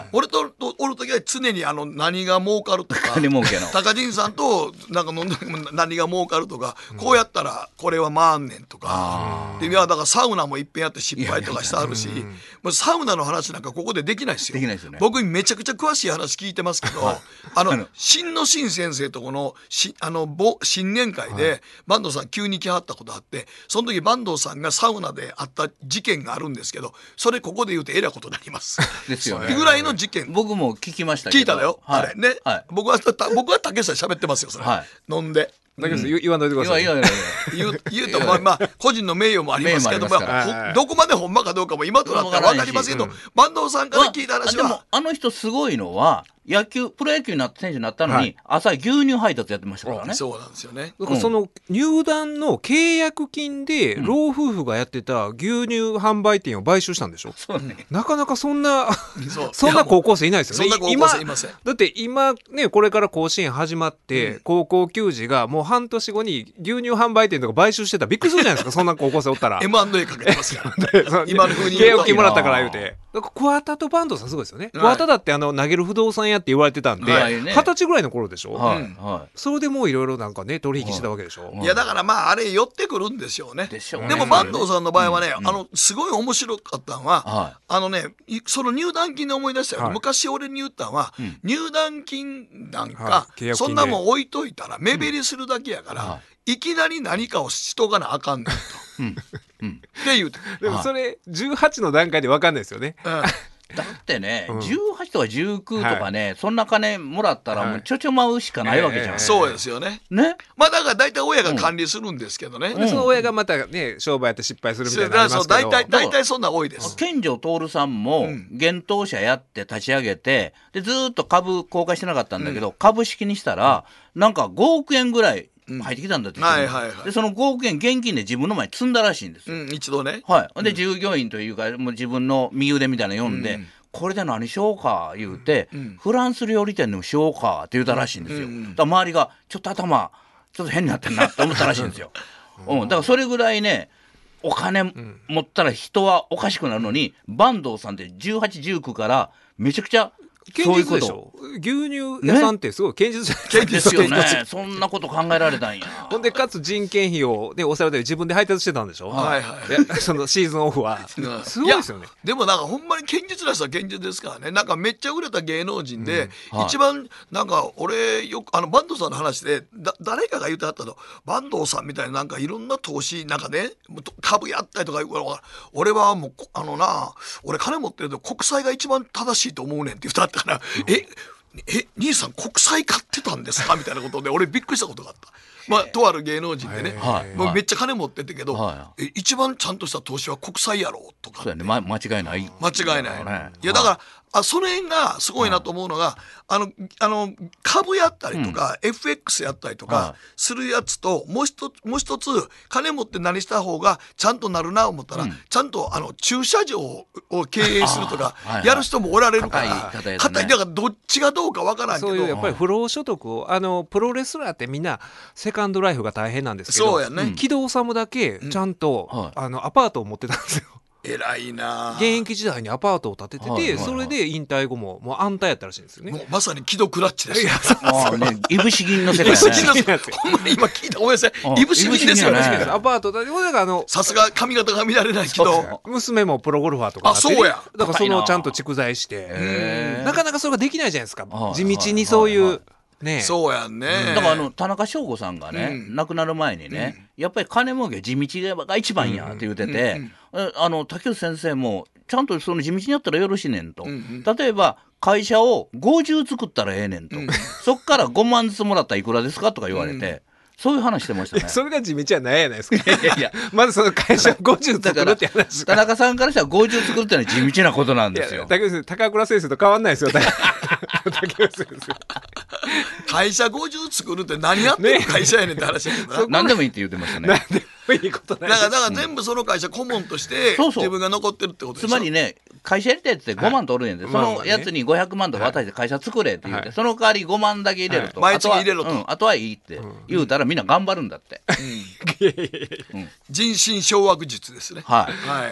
[SPEAKER 3] 俺とおる時は常に何が儲かるとか高陣さんとなんか飲んで何が儲かるとか、こうやったらこれは回んねんとかで、いやだからサウナもいっぺんやって失敗とかしてあるし、もうサウナの話なんかここでできないですよ。僕めちゃくちゃ詳しい話聞いてますけど、新野真先生とこの新年会で坂東さん急に来はったことあって、その時坂東さんがサウナであった事件があるんですけど、それここで言うとえらいことになります
[SPEAKER 4] ですよね。
[SPEAKER 3] ぐらいの事件
[SPEAKER 4] 僕も聞きましたけど、
[SPEAKER 3] 聞いたのよ、あれね、僕は竹下喋ってますよそれ、飲んで。
[SPEAKER 2] 竹下言わないでください。
[SPEAKER 3] 言うとまあ個人の名誉もありますけど、どこまでほんまかどうかも今となったら分かりませんけど、坂東さんから聞いた話は、
[SPEAKER 4] でもあの人すごいのはプロ野球になって選手になったのに、朝牛乳配達やってましたからね。
[SPEAKER 3] そうなんですよね。
[SPEAKER 2] だからその入団の契約金で老夫婦がやってた牛乳販売店を買収したんでしょ。なかなかそんな高校生いないですよね。だって今ね、これから甲子園始まって高校球児がもう半年後に牛乳販売店とか買収してたらびっくりするじゃないですか。そんな高校生おったら
[SPEAKER 3] M&A かけてますから
[SPEAKER 2] 今の風に契約金もらったから言うて。だから桑田と坂東さんすごいですよね。桑田だって投げる不動産屋って言われてたんで、20歳ぐらいの頃でしょ。それでもういろいろなんかね取引してたわけでしょ。
[SPEAKER 3] いやだからまああれ寄ってくるんでしょうね。でも坂東さんの場合はね、すごい面白かったのは、その入団金で思い出したよ。昔俺に言ったのは、入団金なんかそんなもん置いといたら目減りするだけやから、いきなり何かをしとかなあかんねんとって言うて。
[SPEAKER 2] でもそれ18の段階で分かんないですよね。
[SPEAKER 4] だってね、18とか19とかね、そんな金もらったらもうちょちょ舞うしかないわけじゃん。
[SPEAKER 3] そうですよね。まあだから大体親が管理するんですけどね。
[SPEAKER 2] その親がまたね商売やって失敗するみたいなのありますけど。
[SPEAKER 3] 大体そんな多いです。
[SPEAKER 4] 健丈徹さんも現当社やって立ち上げて、でずっと株公開してなかったんだけど、株式にしたらなんか5億円ぐらい入ってきたんだって。でその5億円現金で自分の前に積んだらしいんですよ。
[SPEAKER 3] 一度ね。
[SPEAKER 4] で従業員というかもう自分の右腕みたいなの読んで、これで何しようか言うて、フランス料理店でもしようかって言ったらしいんですよ。だから周りがちょっと頭ちょっと変になってんなって思ったらしいんですよ。だからそれぐらいね、お金持ったら人はおかしくなるのに、坂東さんって18、19からめちゃくちゃ
[SPEAKER 2] 堅実でしょ。牛乳屋さんってすごい堅実じゃない
[SPEAKER 4] ですよね。そんなこと考えられたんや。
[SPEAKER 2] ほんでかつ人件費をね抑えるために自分で配達してたんでしょ。そのシーズンオフはすごいですよね。
[SPEAKER 3] でもなんかほんまに堅実な人は堅実ですからね。なんかめっちゃ売れた芸能人で一番なんか俺よく坂東さんの話で誰かが言ってはったの、坂東さんみたいななんかいろんな投資なんかね株やったりとか俺はもう俺金持ってると国債が一番正しいと思うねんって言ったから、兄さん国債買ってたんですかみたいなことで俺びっくりしたことがあった。とある芸能人でね、もうめっちゃ金持っててけど、一番ちゃんとした投資は国債やろとか。
[SPEAKER 4] そうやね、間違いない。
[SPEAKER 3] 間違いない。いやだからその辺がすごいなと思うのが、株やったりとか、FX やったりとかするやつと、もう一つ金持って何した方がちゃんとなるな思ったら、ちゃんと駐車場を経営するとかやる人もおられるから、だからどっちがどうかわからんけど、
[SPEAKER 2] そういうやっぱり不労所得をプロレスラーってみんなセカンドライフが大変なんですけど、
[SPEAKER 3] そうやね、
[SPEAKER 2] 木戸治だけちゃんと、アパートを持ってたんですよ。
[SPEAKER 3] 偉いな。
[SPEAKER 2] 現役時代にアパートを建ててて、それで引退後もう安泰やったらしいんですよね。
[SPEAKER 3] もうまさに木戸クラッチですよ。
[SPEAKER 4] いぶし銀の世界ね。
[SPEAKER 3] ほんまに今聞いた、ごめんなさい、いぶし銀ですよね。
[SPEAKER 2] アパートだ。
[SPEAKER 3] さすが髪型が乱れないけど、
[SPEAKER 2] 娘もプロゴルファーとかなって、
[SPEAKER 3] そうや。
[SPEAKER 2] だからちゃんと蓄財して、なかなかそれができないじゃないですか。地道にそういうね。
[SPEAKER 3] そうやんね。
[SPEAKER 4] だから田中翔吾さんがね、亡くなる前にね、やっぱり金儲け地道が一番やって言ってて、竹内先生もちゃんとその地道にやったらよろしいねんと。例えば会社を50作ったらええねんと。そっから5万ずつもらったらいくらですかとか言われて。そういう話してましたね。
[SPEAKER 2] それが地道はないやないですか。いやまずその会社を50作るって話。
[SPEAKER 4] 田中さんからしたら50作るってのは地道なことなんですよ。
[SPEAKER 2] 高倉先生と変わんないですよ。竹内先生。
[SPEAKER 3] 会社50作るって何やってる会社やねんって話やけど
[SPEAKER 4] な。何でもいいって言ってましたね。
[SPEAKER 2] 何でもいいことない。
[SPEAKER 3] だから全部その会社顧問として自分が残ってるってことでしょ。
[SPEAKER 4] つまりね、会社やりたいって5万取るんやで、そのやつに500万とか渡して会社作れって言って、その代わり5万だけ入れると。
[SPEAKER 3] 毎月入れろと。
[SPEAKER 4] あとはいいって言うたらみんな頑張るんだって。
[SPEAKER 3] 人心掌握術ですね。
[SPEAKER 4] はい。
[SPEAKER 3] はいはい。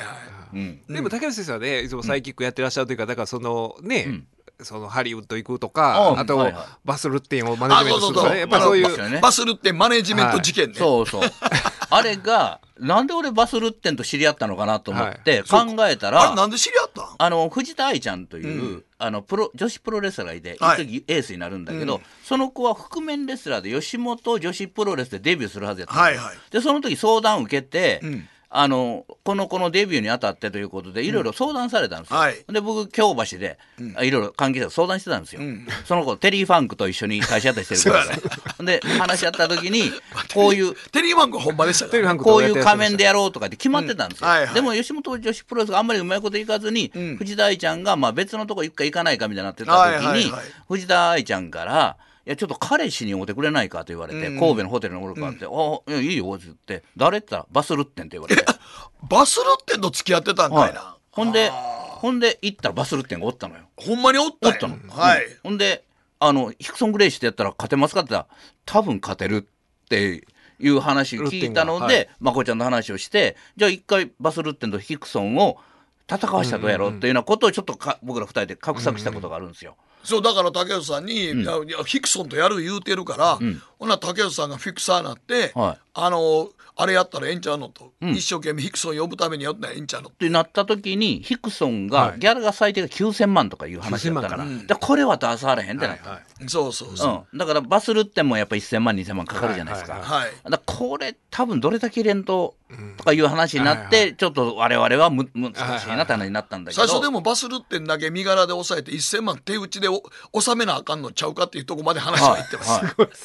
[SPEAKER 2] でも竹内先生はね、いつもサイキックやってらっしゃるというか、だからそのね、そのハリウッド行くとか、あとバスルッテンをマネジメントするとかね、やっぱそういう
[SPEAKER 3] バスルッテンマネジメント事件ね。
[SPEAKER 4] そうそう。あれがなんで俺バスルッテンと知り合ったのかなと思って考えたら、
[SPEAKER 3] あれなんで知り合ったん？
[SPEAKER 4] 藤田愛ちゃんという女子プロレスラーがいて一時エースになるんだけど、その子は覆面レスラーで吉本女子プロレスでデビューするはずやったんですよ。でその時相談を受けて、この子のデビューにあたってということでいろいろ相談されたんですよ。で僕京橋でいろいろ関係者と相談してたんですよ。その子テリー・ファンクと一緒に会社やったりしてるからで話し合った時にこういう
[SPEAKER 3] テリー・ファンクほんまでしたから
[SPEAKER 4] こういう仮面でやろうとかって決まってたんですよ。でも吉本女子プロレスがあんまりうまいこといかずに、藤田愛ちゃんが別のとこ行くか行かないかみたいになってた時に、藤田愛ちゃんからいやちょっと彼氏に会うてくれないかと言われて、神戸のホテルにおるからって、いいよって言って、誰って言ったらバスルッテンって言われて
[SPEAKER 3] バスルッテンと付き合ってたんかいな。
[SPEAKER 4] ほんで行ったらバスルッテンがおったのよ。
[SPEAKER 3] ほんまにおった
[SPEAKER 4] の。ほんでヒクソン・グレイシーでやったら勝てますかって言ったら多分勝てるっていう話を聞いたので、まこちゃんの話をして、じゃあ一回バスルッテンとヒクソンを戦わしたらどうやろうっていうようなことをちょっと僕ら二人で画策したことがあるんですよ。
[SPEAKER 3] そうだから竹内さんに、いやフィクソンとやる言うてるから、ほな竹内さんがフィクサーになって、あれやったらええんちゃうのと、一生懸命ヒクソン呼ぶためにやったらええんちゃうの
[SPEAKER 4] ってなった時にヒクソンがギャラが最低が9000万とかいう話だったから、でこれは出されへんってなった、
[SPEAKER 3] そうそうそう、
[SPEAKER 4] だからバスルッテンもやっぱ1000万2000万かかるじゃないですか、だからこれ多分どれだけ入れんととかいう話になって、ちょっと我々は難しいなって話になったんだけど、
[SPEAKER 3] 最初でもバスルッテンだけ身柄で抑えて1000万手打ちで納めなあかんのちゃうかっていうところまで話がいってます、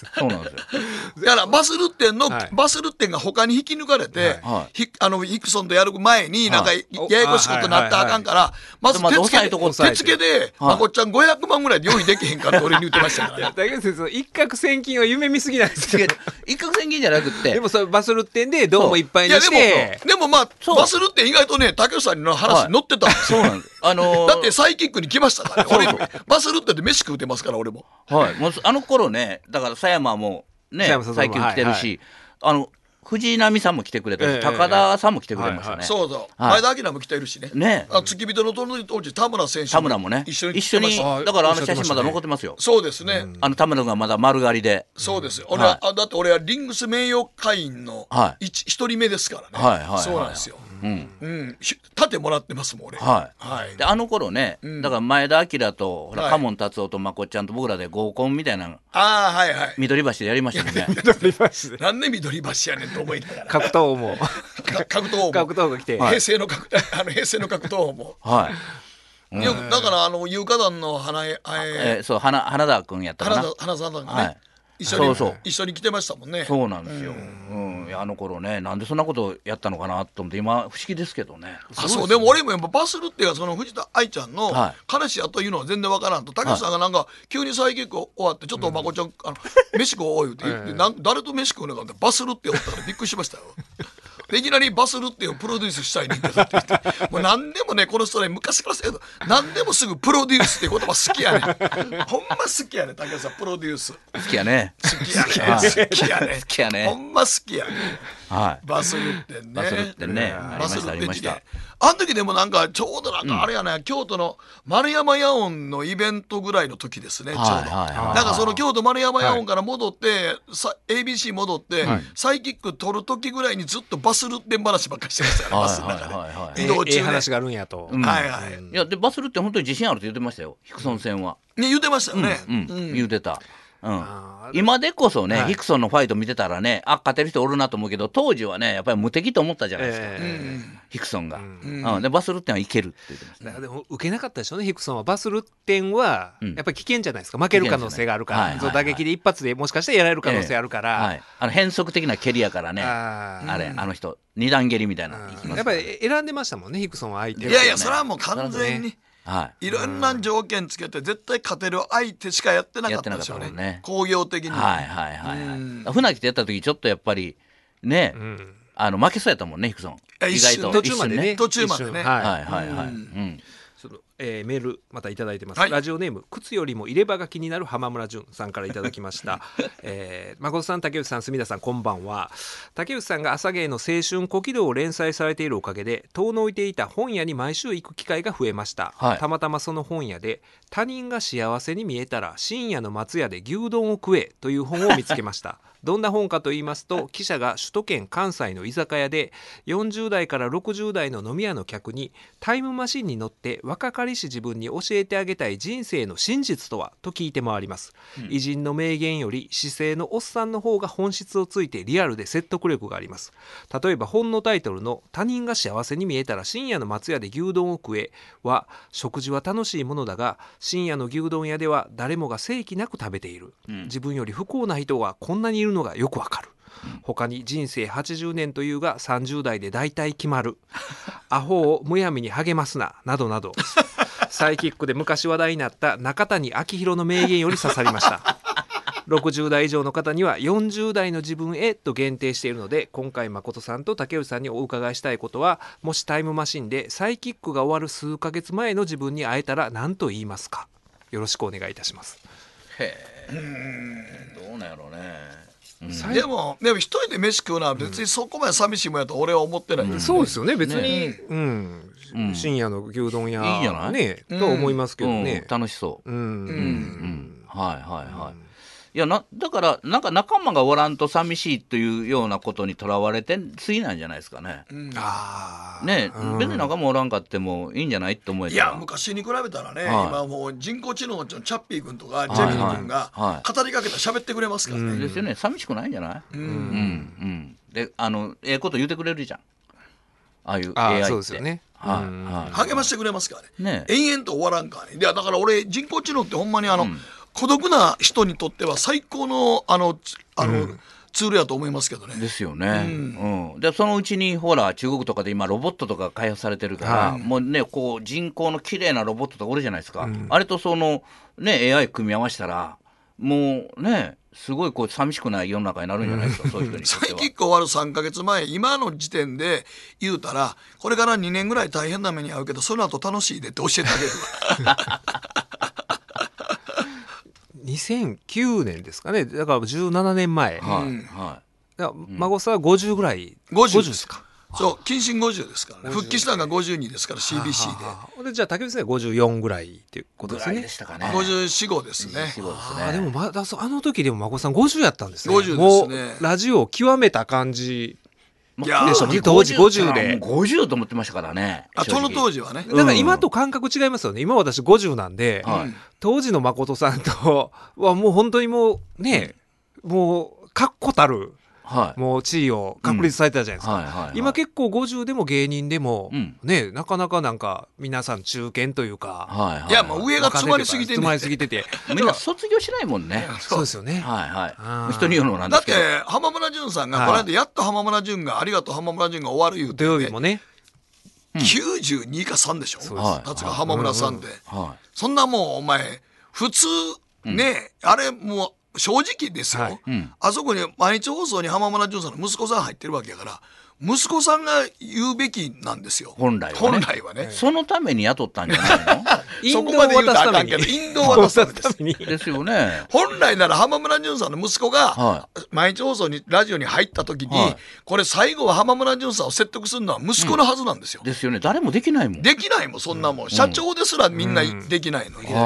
[SPEAKER 4] そうなんですよ。
[SPEAKER 3] だからバスルッテンが他に引き抜かれて、ヒクソンとやる前になんかややこしいことなったらあかんから、まず手付けでまこっちゃん500万ぐらいで用意できへんかって俺に言ってましたから。
[SPEAKER 2] だけど一攫千金は夢見すぎなんですけど、
[SPEAKER 4] 一攫千金じゃなくて、
[SPEAKER 2] でもそれバスルッテンでどうもいっぱいにして、
[SPEAKER 3] でもまあバスルッテン意外とね竹内さんの話乗ってたんですよ。だってサイキックに来ましたからね。俺バスルッテンで飯食うてますから俺も。
[SPEAKER 4] もうあの頃ね、だから狭山もねサイキック来てるし、藤波さんも来てくれたし、高田さんも来てくれましたね。
[SPEAKER 3] そうそう、前田明も来てるしね。付き人の当時田村選手
[SPEAKER 4] もね一緒にだから写真まだ残ってますよ。
[SPEAKER 3] そうですね。
[SPEAKER 4] 田村がまだ丸刈りで。
[SPEAKER 3] そうですよ。だって俺はリングス名誉会員の一人目ですからね。そうなんですよ。盾もらってますもん俺。
[SPEAKER 4] であの頃ね、だから前田明と嘉門達夫とまこっちゃんと僕らで合コンみたいな緑橋でやりましたもんね。
[SPEAKER 3] なんで緑橋やねんと思いながら。
[SPEAKER 2] 格闘も
[SPEAKER 3] 格闘
[SPEAKER 2] が来て、
[SPEAKER 3] 平成の格闘も。だから有価団の花
[SPEAKER 4] 田君やったかな。
[SPEAKER 3] 花さんがね。一緒に来てましたもんね。
[SPEAKER 4] そうなんですよ。あの頃ね、なんでそんなことやったのかなと思って今不思議ですけどね。
[SPEAKER 3] そうでも俺もやっぱバスルっていうかその藤田愛ちゃんの彼氏やというのは全然わからんと、竹内さんがなんか急にサイキック終わってちょっとまこちゃん飯食おうって言って誰と飯食うのかってバスルっておったらびっくりしましたよ。いきなりバスルっていうプロデュースしたいねんけどって言って、もう何でもねこの人ね昔からせど何でもすぐプロデュースっていう言葉好きやねん。ほんま好きやねん竹内さんプロデュース。
[SPEAKER 4] 好きやね。
[SPEAKER 3] 好きやね。ほんま好きやね。バスルってね。
[SPEAKER 4] バスルってね。バスルってね。
[SPEAKER 3] あの時でもなんかちょうどなんかあれやね、京都の丸山野音のイベントぐらいの時ですね、ちょうど。なんかその京都丸山野音から戻って ABC 戻ってサイキック取る時ぐらいにずっとバスルって話ばっかりしてましたよね、バスの中で。移動中ね。
[SPEAKER 2] 話があるんやと。
[SPEAKER 4] いやでバスルって本当に自信あるって言ってましたよ、ヒクソン戦は。
[SPEAKER 3] 言ってましたよね。
[SPEAKER 4] 言ってた。 今でこそね、ヒクソンのファイト見てたらね、勝てる人おるなと思うけど、当時はねやっぱり無敵と思ったじゃないですか、ヒクソンが、でバスルッテンはいけるって言ってますね。
[SPEAKER 2] でも受けなかったでしょうね、ヒクソンは。バスルッテンはやっぱり危険じゃないですか、負ける可能性があるから、打撃で一発でもしかしたらやられる可能性あるから、
[SPEAKER 4] 変則的な蹴りやからね、あの人二段蹴りみたいな、
[SPEAKER 2] やっぱり選んでましたもんね、ヒクソンは相手。
[SPEAKER 3] いやいや、それはもう完全にいろんな条件つけて絶対勝てる相手しかやってなかったですよね、工業的に。
[SPEAKER 4] 船木とやった時ちょっとやっぱりね、負けそうやったもんね、ヒクソン。意外と
[SPEAKER 2] 途中までね。
[SPEAKER 3] 途中までね。
[SPEAKER 2] メールまたいただいてます、ラジオネーム靴よりも入れ歯が気になる浜村淳さんからいただきました誠さん、竹内さん、住田さん、こんばんは。竹内さんが朝芸の青春小気道を連載されているおかげで遠のいていた本屋に毎週行く機会が増えました、たまたまその本屋で他人が幸せに見えたら深夜の松屋で牛丼を食えという本を見つけましたどんな本かと言いますと、記者が首都圏関西の居酒屋で40代から60代の飲み屋の客にタイムマシンに乗って若かりし自分に教えてあげたい人生の真実とはと聞いて回ります、偉人の名言より姿勢のおっさんの方が本質をついてリアルで説得力があります。例えば本のタイトルの他人が幸せに見えたら深夜の松屋で牛丼を食えは、食事は楽しいものだが深夜の牛丼屋では誰もが正規なく食べている、自分より不幸な人がこんなにいるのがよくわかる、他に人生80年というが30代で大体決まるアホをむやみに励ますななどなどサイキックで昔話題になった中谷昭弘の名言より刺さりました60代以上の方には40代の自分へと限定しているので、今回誠さんと竹内さんにお伺いしたいことは、もしタイムマシンでサイキックが終わる数ヶ月前の自分に会えたら何と言いますか。よろしくお願いいたします。
[SPEAKER 4] どうなんやろうね。
[SPEAKER 3] でも一人で飯食うのは別にそこまで寂しいもんやと俺は思ってない、
[SPEAKER 2] そうですよね、別に、深夜の牛丼屋いいじゃないね、と思いますけどね、
[SPEAKER 4] 楽しそう。いやだからなんか仲間がおらんと寂しいというようなことにとらわれてすぎないんじゃないですかね。別に仲間おらんかってもいいんじゃないって思えたら。
[SPEAKER 3] いや昔に比べたらね、今もう人工知能のチャッピー君とかジェミニ君が語りかけたら喋ってくれますからね。
[SPEAKER 4] ですよね、寂しくないんじゃない。でこと言ってくれるじゃん、ああいう AI って。
[SPEAKER 2] そうですよね、
[SPEAKER 3] 励ましてくれますからね、延々と終わらんからね。いやだから俺人工知能ってほんまに孤独な人にとっては最高のツールやと思いますけどね。
[SPEAKER 4] ですよね。でそのうちにほら中国とかで今ロボットとか開発されてるから、もうねこう人工の綺麗なロボットとかおるじゃないですか、あれとそのね AI 組み合わせたらもうねすごいこう寂しくない世の中になるんじゃないですか、そういう人にとっては。
[SPEAKER 3] サイキック終わる3ヶ月前、今の時点で言うたらこれから2年ぐらい大変な目に遭うけどその後楽しいでって教えてあげるわ
[SPEAKER 2] 2009年ですかね、だから17年前、孫さんは50ぐらい。
[SPEAKER 3] 50ですか。そう、謹慎50ですからね。復帰したのが52ですから CBC
[SPEAKER 2] で。じゃあ竹内さんは54ぐらいっていうことですね。
[SPEAKER 3] 54、5ですね。
[SPEAKER 2] でもまだあの時でも孫さん50やったんですね。
[SPEAKER 3] 50ですね。
[SPEAKER 2] もうラジオを極めた感じ。いや当時50で
[SPEAKER 4] 50と思ってましたからね。
[SPEAKER 3] その当時はね。
[SPEAKER 2] だから今と感覚違いますよね。今私50なんで、当時の誠さんとはもう本当にもうね、もう確固たるもう地位を確立されてたじゃないですか。今結構50でも芸人でもね、なかなかなんか皆さん中堅というか、
[SPEAKER 3] いやもう上が詰まりすぎて
[SPEAKER 2] て
[SPEAKER 4] みんな卒業しないもんね。
[SPEAKER 2] そうですよね。
[SPEAKER 4] 人に言うのなんですけど。
[SPEAKER 3] だって浜村淳さんがこの間やっと浜村淳がありがとう浜村淳が終わる言うて、
[SPEAKER 2] 土曜日もね
[SPEAKER 3] 92か3でしょ、達が浜村さんで。そんなもんお前普通ね、あれもう正直ですよ、あそこに毎日放送に浜村淳さんの息子さん入ってるわけやから、息子さんが言うべきなんですよ、
[SPEAKER 4] 本来はね。そのために雇ったんじゃないの
[SPEAKER 3] そこまで言うとあかんけど、引導を渡すために
[SPEAKER 4] ですよね。
[SPEAKER 3] 本来なら浜村淳さんの息子が毎日放送にラジオに入った時に、これ最後は浜村淳さんを説得するのは息子のはずなんですよ。
[SPEAKER 4] ですよね。誰もできないもん。
[SPEAKER 3] できないもん、そんなもん。社長ですらみんなできないのに。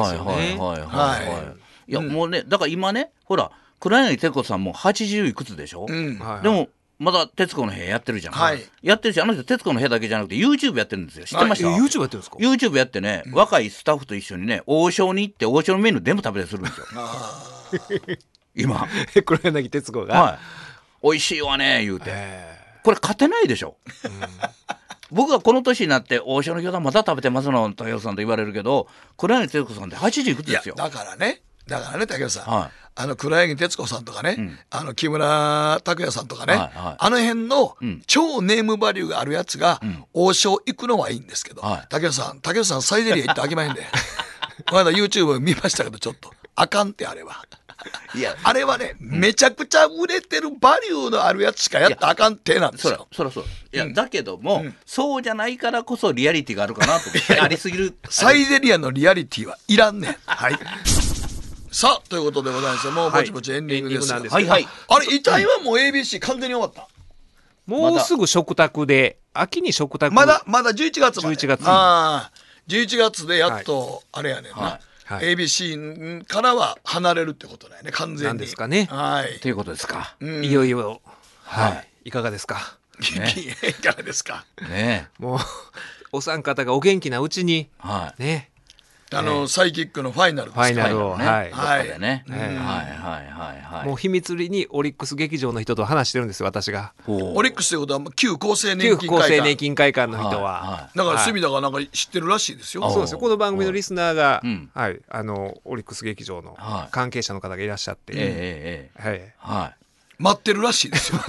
[SPEAKER 4] いやもうね、だから今ねほら黒柳徹子さんも80いくつでしょ、でもまだ徹子の部屋やってるじゃん、やってるし、あの人徹子の部屋だけじゃなくて YouTube やってるんですよ。知ってました？
[SPEAKER 2] YouTube やってるんですか？
[SPEAKER 4] YouTube やってね、若いスタッフと一緒にね、王将に行って王将のメニュー全部食べたりするんですよ今
[SPEAKER 2] 黒柳徹子が、
[SPEAKER 4] 美味しいわね言うて、これ勝てないでしょ、僕はこの年になって王将の餃子まだ食べてますの竹雄さんと言われるけど、黒柳徹子さんって80いくつですよ。
[SPEAKER 3] だからね竹雄さん、黒柳徹子さんとかね、木村拓哉さんとかね、あの辺の超ネームバリューがあるやつが王将行くのはいいんですけど、竹雄さんサイゼリア行ってあきまへんでまだ YouTube 見ましたけど、ちょっとあかんって、あれは。いやあれはね、めちゃくちゃ売れてるバリューのあるやつしかやったらあかんってなんですよ。
[SPEAKER 4] そらそう。いや、だけども、そうじゃないからこそリアリティがあるかなと思って。ありすぎる。
[SPEAKER 3] サイゼリアのリアリティはいらんねん。はい。さあということでございまして、もうぼちぼちエンディングです。
[SPEAKER 2] はい。
[SPEAKER 3] あれ遺体はもう ABC 完全に終わった。
[SPEAKER 2] もうすぐ食卓で、秋に食卓。
[SPEAKER 3] まだ11月まで。
[SPEAKER 2] 11月。
[SPEAKER 3] 11月でやっとあれやねんな。ABC からは離れるってことだよね、完全に。
[SPEAKER 2] なんですかね。
[SPEAKER 4] ということですか。
[SPEAKER 2] いよいよ、いかがですか。
[SPEAKER 3] いかがですか。
[SPEAKER 2] もうお三方がお元気なうちにね。
[SPEAKER 3] サイキックのファイナル
[SPEAKER 2] をもう秘密裏にオリックス劇場の人と話してるんですよ、私が。
[SPEAKER 3] オリックスということは旧厚生
[SPEAKER 2] 年金会館の人は
[SPEAKER 3] だから隅田がなんか知ってるらしいですよ。
[SPEAKER 2] そうですよ、この番組のリスナーがオリックス劇場の関係者の方がいらっしゃって
[SPEAKER 3] 待ってるらしいですよ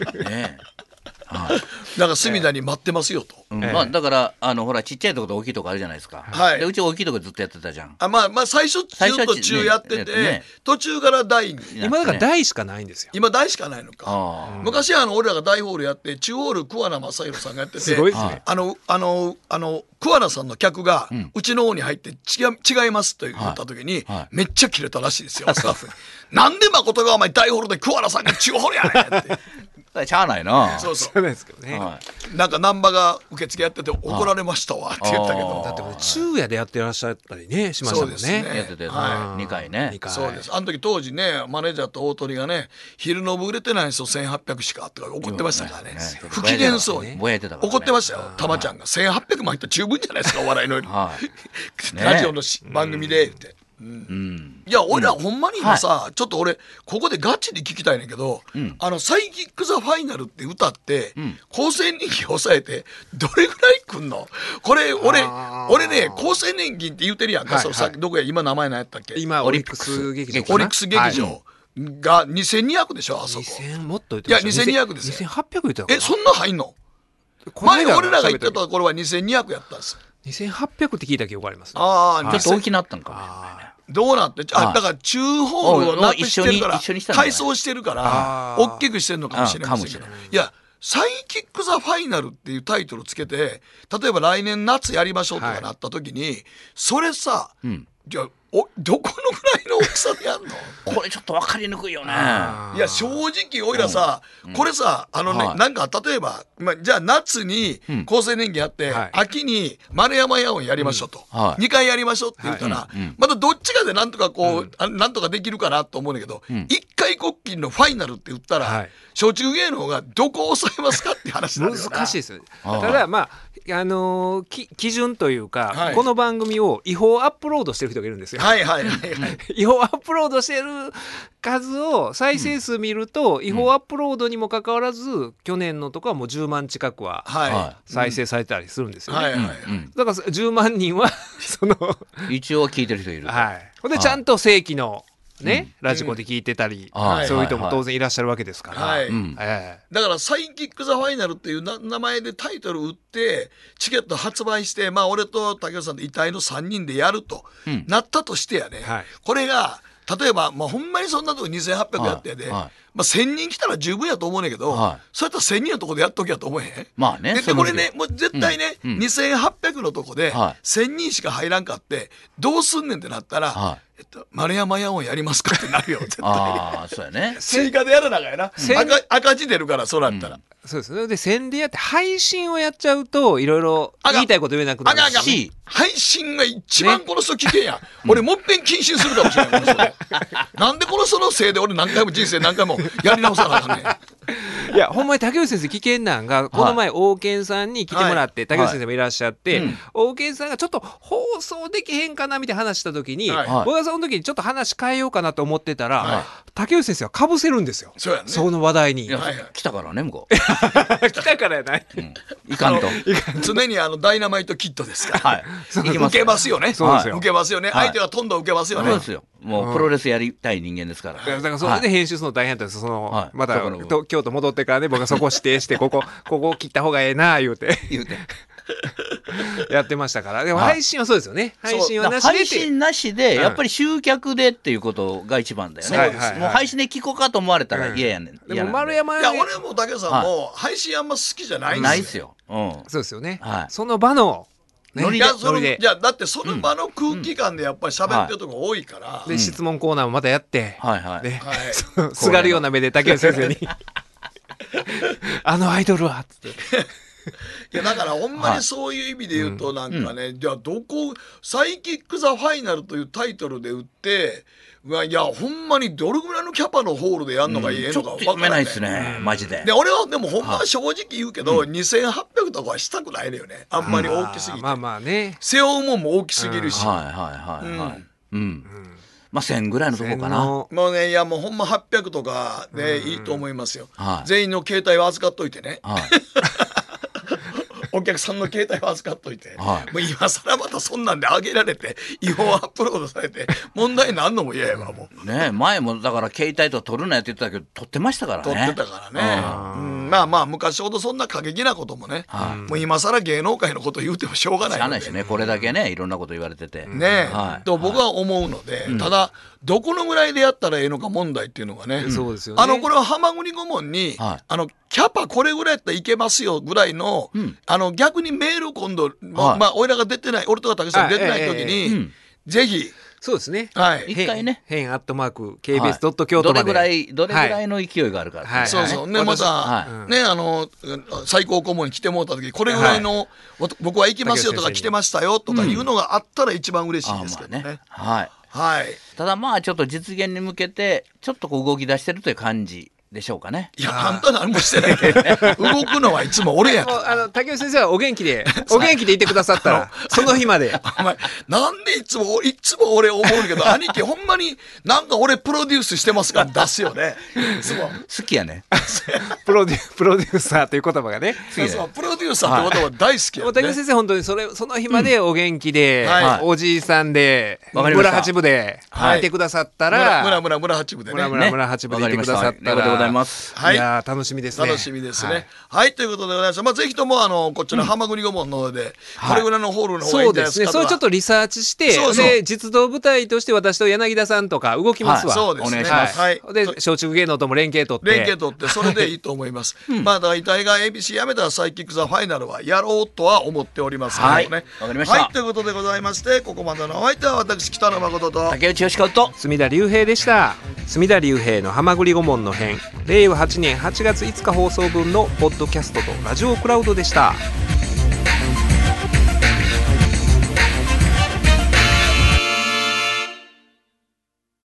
[SPEAKER 3] だから隅田に待ってますよと。
[SPEAKER 4] だからほらちっちゃいところと大きいとこあるじゃないですか。でうち大きいところずっとやってたじゃん。
[SPEAKER 3] まあ最初ずっと中やってて、途中から大に。
[SPEAKER 2] 今だから大しかないんですよ。
[SPEAKER 3] 今大しかないのか。昔は俺らが大ホールやって中ホール桑名正宏さんがやってて、
[SPEAKER 2] すごいですね。
[SPEAKER 3] 桑名さんの客がうちの方に入って違いますと言った時にめっちゃキレたらしいですよ、スタッフに。なんで誠がお前大ホールで桑名さんが中ホールやねんって。
[SPEAKER 4] しゃあないな。
[SPEAKER 3] そう
[SPEAKER 2] ですけどね。
[SPEAKER 3] なんか難波が受付やってて怒られましたわって言ったけど。
[SPEAKER 2] だって昼夜でやってらっしゃったりねしましたもんね。
[SPEAKER 4] やってて2回ね。
[SPEAKER 3] そうです。あの時当時ねマネージャーと大鳥がね昼の部売れてないんですよ1800しかとか怒ってましたからね。不機嫌そうに怒ってましたよ。たまちゃんが1800も入ったら十分じゃないですかお笑いのラジオの番組でって。いや俺らほんまに今さ、ちょっと俺ここでガチで聞きたいねんけど、サイキック・ザ・ファイナルって歌って、厚生年金抑えてどれぐらいくんのこれ俺ね厚生年金って言うてるやんか、どこや今名前何やったっけ。
[SPEAKER 2] 今オリックス劇場
[SPEAKER 3] が2200でしょあそこ。
[SPEAKER 2] 2000もっと言って
[SPEAKER 3] ました。いや2200ですよ。
[SPEAKER 2] 2800言ってたかな。
[SPEAKER 3] そんな入んの。前俺らが言ってた頃は2200やったんです。
[SPEAKER 2] 2800って聞いた記憶あります。
[SPEAKER 4] ちょっと大きなったんかもしれないね。
[SPEAKER 3] どうなってだから中ホールをなくしてるから改装してるから大きくしてるのかもしれませんけど、いやサイキック・ザ・ファイナルっていうタイトルつけて例えば来年夏やりましょうとかなった時にそれさ、じゃあどこのぐらいの大きさでやんの
[SPEAKER 4] これちょっと分かりにくいよね。
[SPEAKER 3] いや正直おいらさ、これさなんか例えば、じゃあ夏に厚生年金やって、秋に丸山野音やりましょうと、2回やりましょうって言ったら、またどっちかでなんとかなんとかできるかなと思うんだけど、1回国金のファイナルって言ったら、小中芸能がどこを抑えますかって話になるよな。
[SPEAKER 2] 難しいですよ。ただまあ基準というか、この番組を違法アップロードしてる人がいるんですよ。違法アップロードしてる数を再生数見ると、違法アップロードにもかかわらず去年のとかはもう10万近くは再生されたりするんですよね。だから10万人は
[SPEAKER 4] 一応聞いてる人いる。
[SPEAKER 2] ほんでちゃんと正規のラジコで聞いてたり、そういう人も当然いらっしゃるわけですから。
[SPEAKER 3] だからサイキック・ザ・ファイナルっていう名前でタイトル売ってチケット発売して、俺と竹内さんで遺体の3人でやるとなったとしてやね、これが例えばほんまにそんなとこ2800やってやで、1000人来たら十分やと思うねんけど、そうやったら1000人のとこでやっときやと思えへん。でこれねもう絶対ね、2800のとこで1000人しか入らんかってどうすんねんってなったら、丸山野音やりますかってなるよ絶対。
[SPEAKER 4] そうやね。
[SPEAKER 3] 追加でやらなきゃやな。赤字出るからそうなったら。
[SPEAKER 2] そうですね。で宣伝やって配信をやっちゃうといろいろ言いたいこと言えなくなるし、
[SPEAKER 3] 配信が一番この人危険や。俺もっぺん謹慎するかもしれないこの人で。なんでこの人のせいで俺何回も人生何回もやり直さなあかんねん。
[SPEAKER 2] いやほんまに竹内先生危険なんがこの前王健さんに来てもらって、竹内先生もいらっしゃって、王健さんがちょっと放送できへんかなみたいな話した時に、僕はその時にちょっと話変えようかなと思ってたら、竹内先生はかぶせるんですよ。その話題に。
[SPEAKER 4] 来たからね向こう。
[SPEAKER 2] 来たからやない。
[SPEAKER 4] いかんと。
[SPEAKER 3] 常にダイナマイトキットですから。受けますよね。
[SPEAKER 2] そうですよ。
[SPEAKER 3] 受けますよね。相手はどんどん受けますよね。
[SPEAKER 4] そうですよ。もうプロレスやりたい人間ですから。
[SPEAKER 2] だからそれで編集するの大変だったんです。また京都戻ってからね、僕がそこ指定してここ切った方がええな言うてやってましたから。でも配信はそうですよね。配信はなしで。
[SPEAKER 4] 配信なしでやっぱり集客でっていうことが一番だよね。もう配信で聞こうかと思われたら嫌やねん。
[SPEAKER 2] でも丸山
[SPEAKER 3] いや俺も竹さんも配信あんま好きじゃないんですよ。
[SPEAKER 4] ないですよ。
[SPEAKER 2] そうですよね。その場の
[SPEAKER 3] いやだってその場の空気感でやっぱり喋ってるとこ多いから、
[SPEAKER 2] で質問コーナーもまたやって、すがるような目で竹内先生にあのアイドルはっつって
[SPEAKER 3] いやだからほんまにそういう意味で言うとなんかね、じゃあサイキック・ザ・ファイナルというタイトルで売っていやほんまにどれぐらいのキャパのホールでやるのがいいのか分からない。
[SPEAKER 4] ちょっと読めないですねマジで。
[SPEAKER 3] で俺はでもほんまは正直言うけど、2800とかはしたくないのよね。あんまり大きすぎて。
[SPEAKER 2] まあまあね。
[SPEAKER 3] 背負うもんも大きすぎるし。
[SPEAKER 4] まあ1000ぐらいのとこかな。
[SPEAKER 3] もうねいやもうほんま800とかでいいと思いますよ。全員の携帯を預かっといてね。お客さんの携帯を預かっといて、もう今更またそんなんで上げられて違法アップロードされて問題なんのも嫌やわもう。
[SPEAKER 4] ね前もだから携帯と撮るなやって言ってたけど撮ってましたからね。
[SPEAKER 3] 撮ってたからね。まあまあ昔ほどそんな過激なこともね、もう今更芸能界のこと言うてもしょうがない。
[SPEAKER 4] しゃあないしねこれだけねいろんなこと言われてて
[SPEAKER 3] ねと僕は思うので、ただどこのぐらいでやったらええのか問題っていうのがね、
[SPEAKER 2] そうですよね。
[SPEAKER 3] これは浜栗顧問にキャパこれぐらいやったらいけますよぐらいの逆にメール今度まあ俺らが出てない俺とか竹さん出てない時にぜひ。
[SPEAKER 2] そうですね。
[SPEAKER 4] 一回ね。
[SPEAKER 2] 変@kbs. 京都まで。
[SPEAKER 4] どれぐらいの勢いがあるか。
[SPEAKER 3] そうそう。ねまたね最高顧問に来てもらった時これぐらいの僕は行きますよとか来てましたよとかいうのがあったら一番嬉しいですけどね。
[SPEAKER 4] はい。ただまあちょっと実現に向けてちょっと動き出してるという感じ。でしょうかね。
[SPEAKER 3] いやあんた何もしてないけど動くのはいつも俺やか
[SPEAKER 2] ら。竹内先生はお元気でいてくださったらその日まで。
[SPEAKER 3] なんでいつも俺思うけど兄貴ほんまになんか俺プロデュースしてますから出すよね。
[SPEAKER 4] 好きやね。
[SPEAKER 2] プロデューサーという言葉がね。
[SPEAKER 3] そうプロデューサーって言葉大好きやね。
[SPEAKER 2] 竹内先生本当にその日までお元気でおじいさんで村八部でいてくださったら
[SPEAKER 3] 村八部でね
[SPEAKER 2] 村八部でいてくださったら。いや楽しみですね。
[SPEAKER 3] 楽しみですね。はいということでございます。まあぜひともこっちの浜栗顧問の方でこれぐらいのホールの方がいいんじゃないですかとか。
[SPEAKER 2] そうちょっとリサーチしてで実動部隊として私と柳田さんとか動きますわ。
[SPEAKER 3] そうですね。
[SPEAKER 2] で松竹芸能とも連携取って
[SPEAKER 3] それでいいと思います。まあ大体が ABC やめたらサイキックザファイナルはやろうとは思っておりますのでね。
[SPEAKER 4] わかりました。
[SPEAKER 3] はいということでございましてここまでのお相手は私北野誠と
[SPEAKER 4] 竹内義和と
[SPEAKER 2] 隅田隆平でした。隅田隆平の浜栗顧問の編令和8年8月5日放送分のポッドキャストとラジオクラウドでした。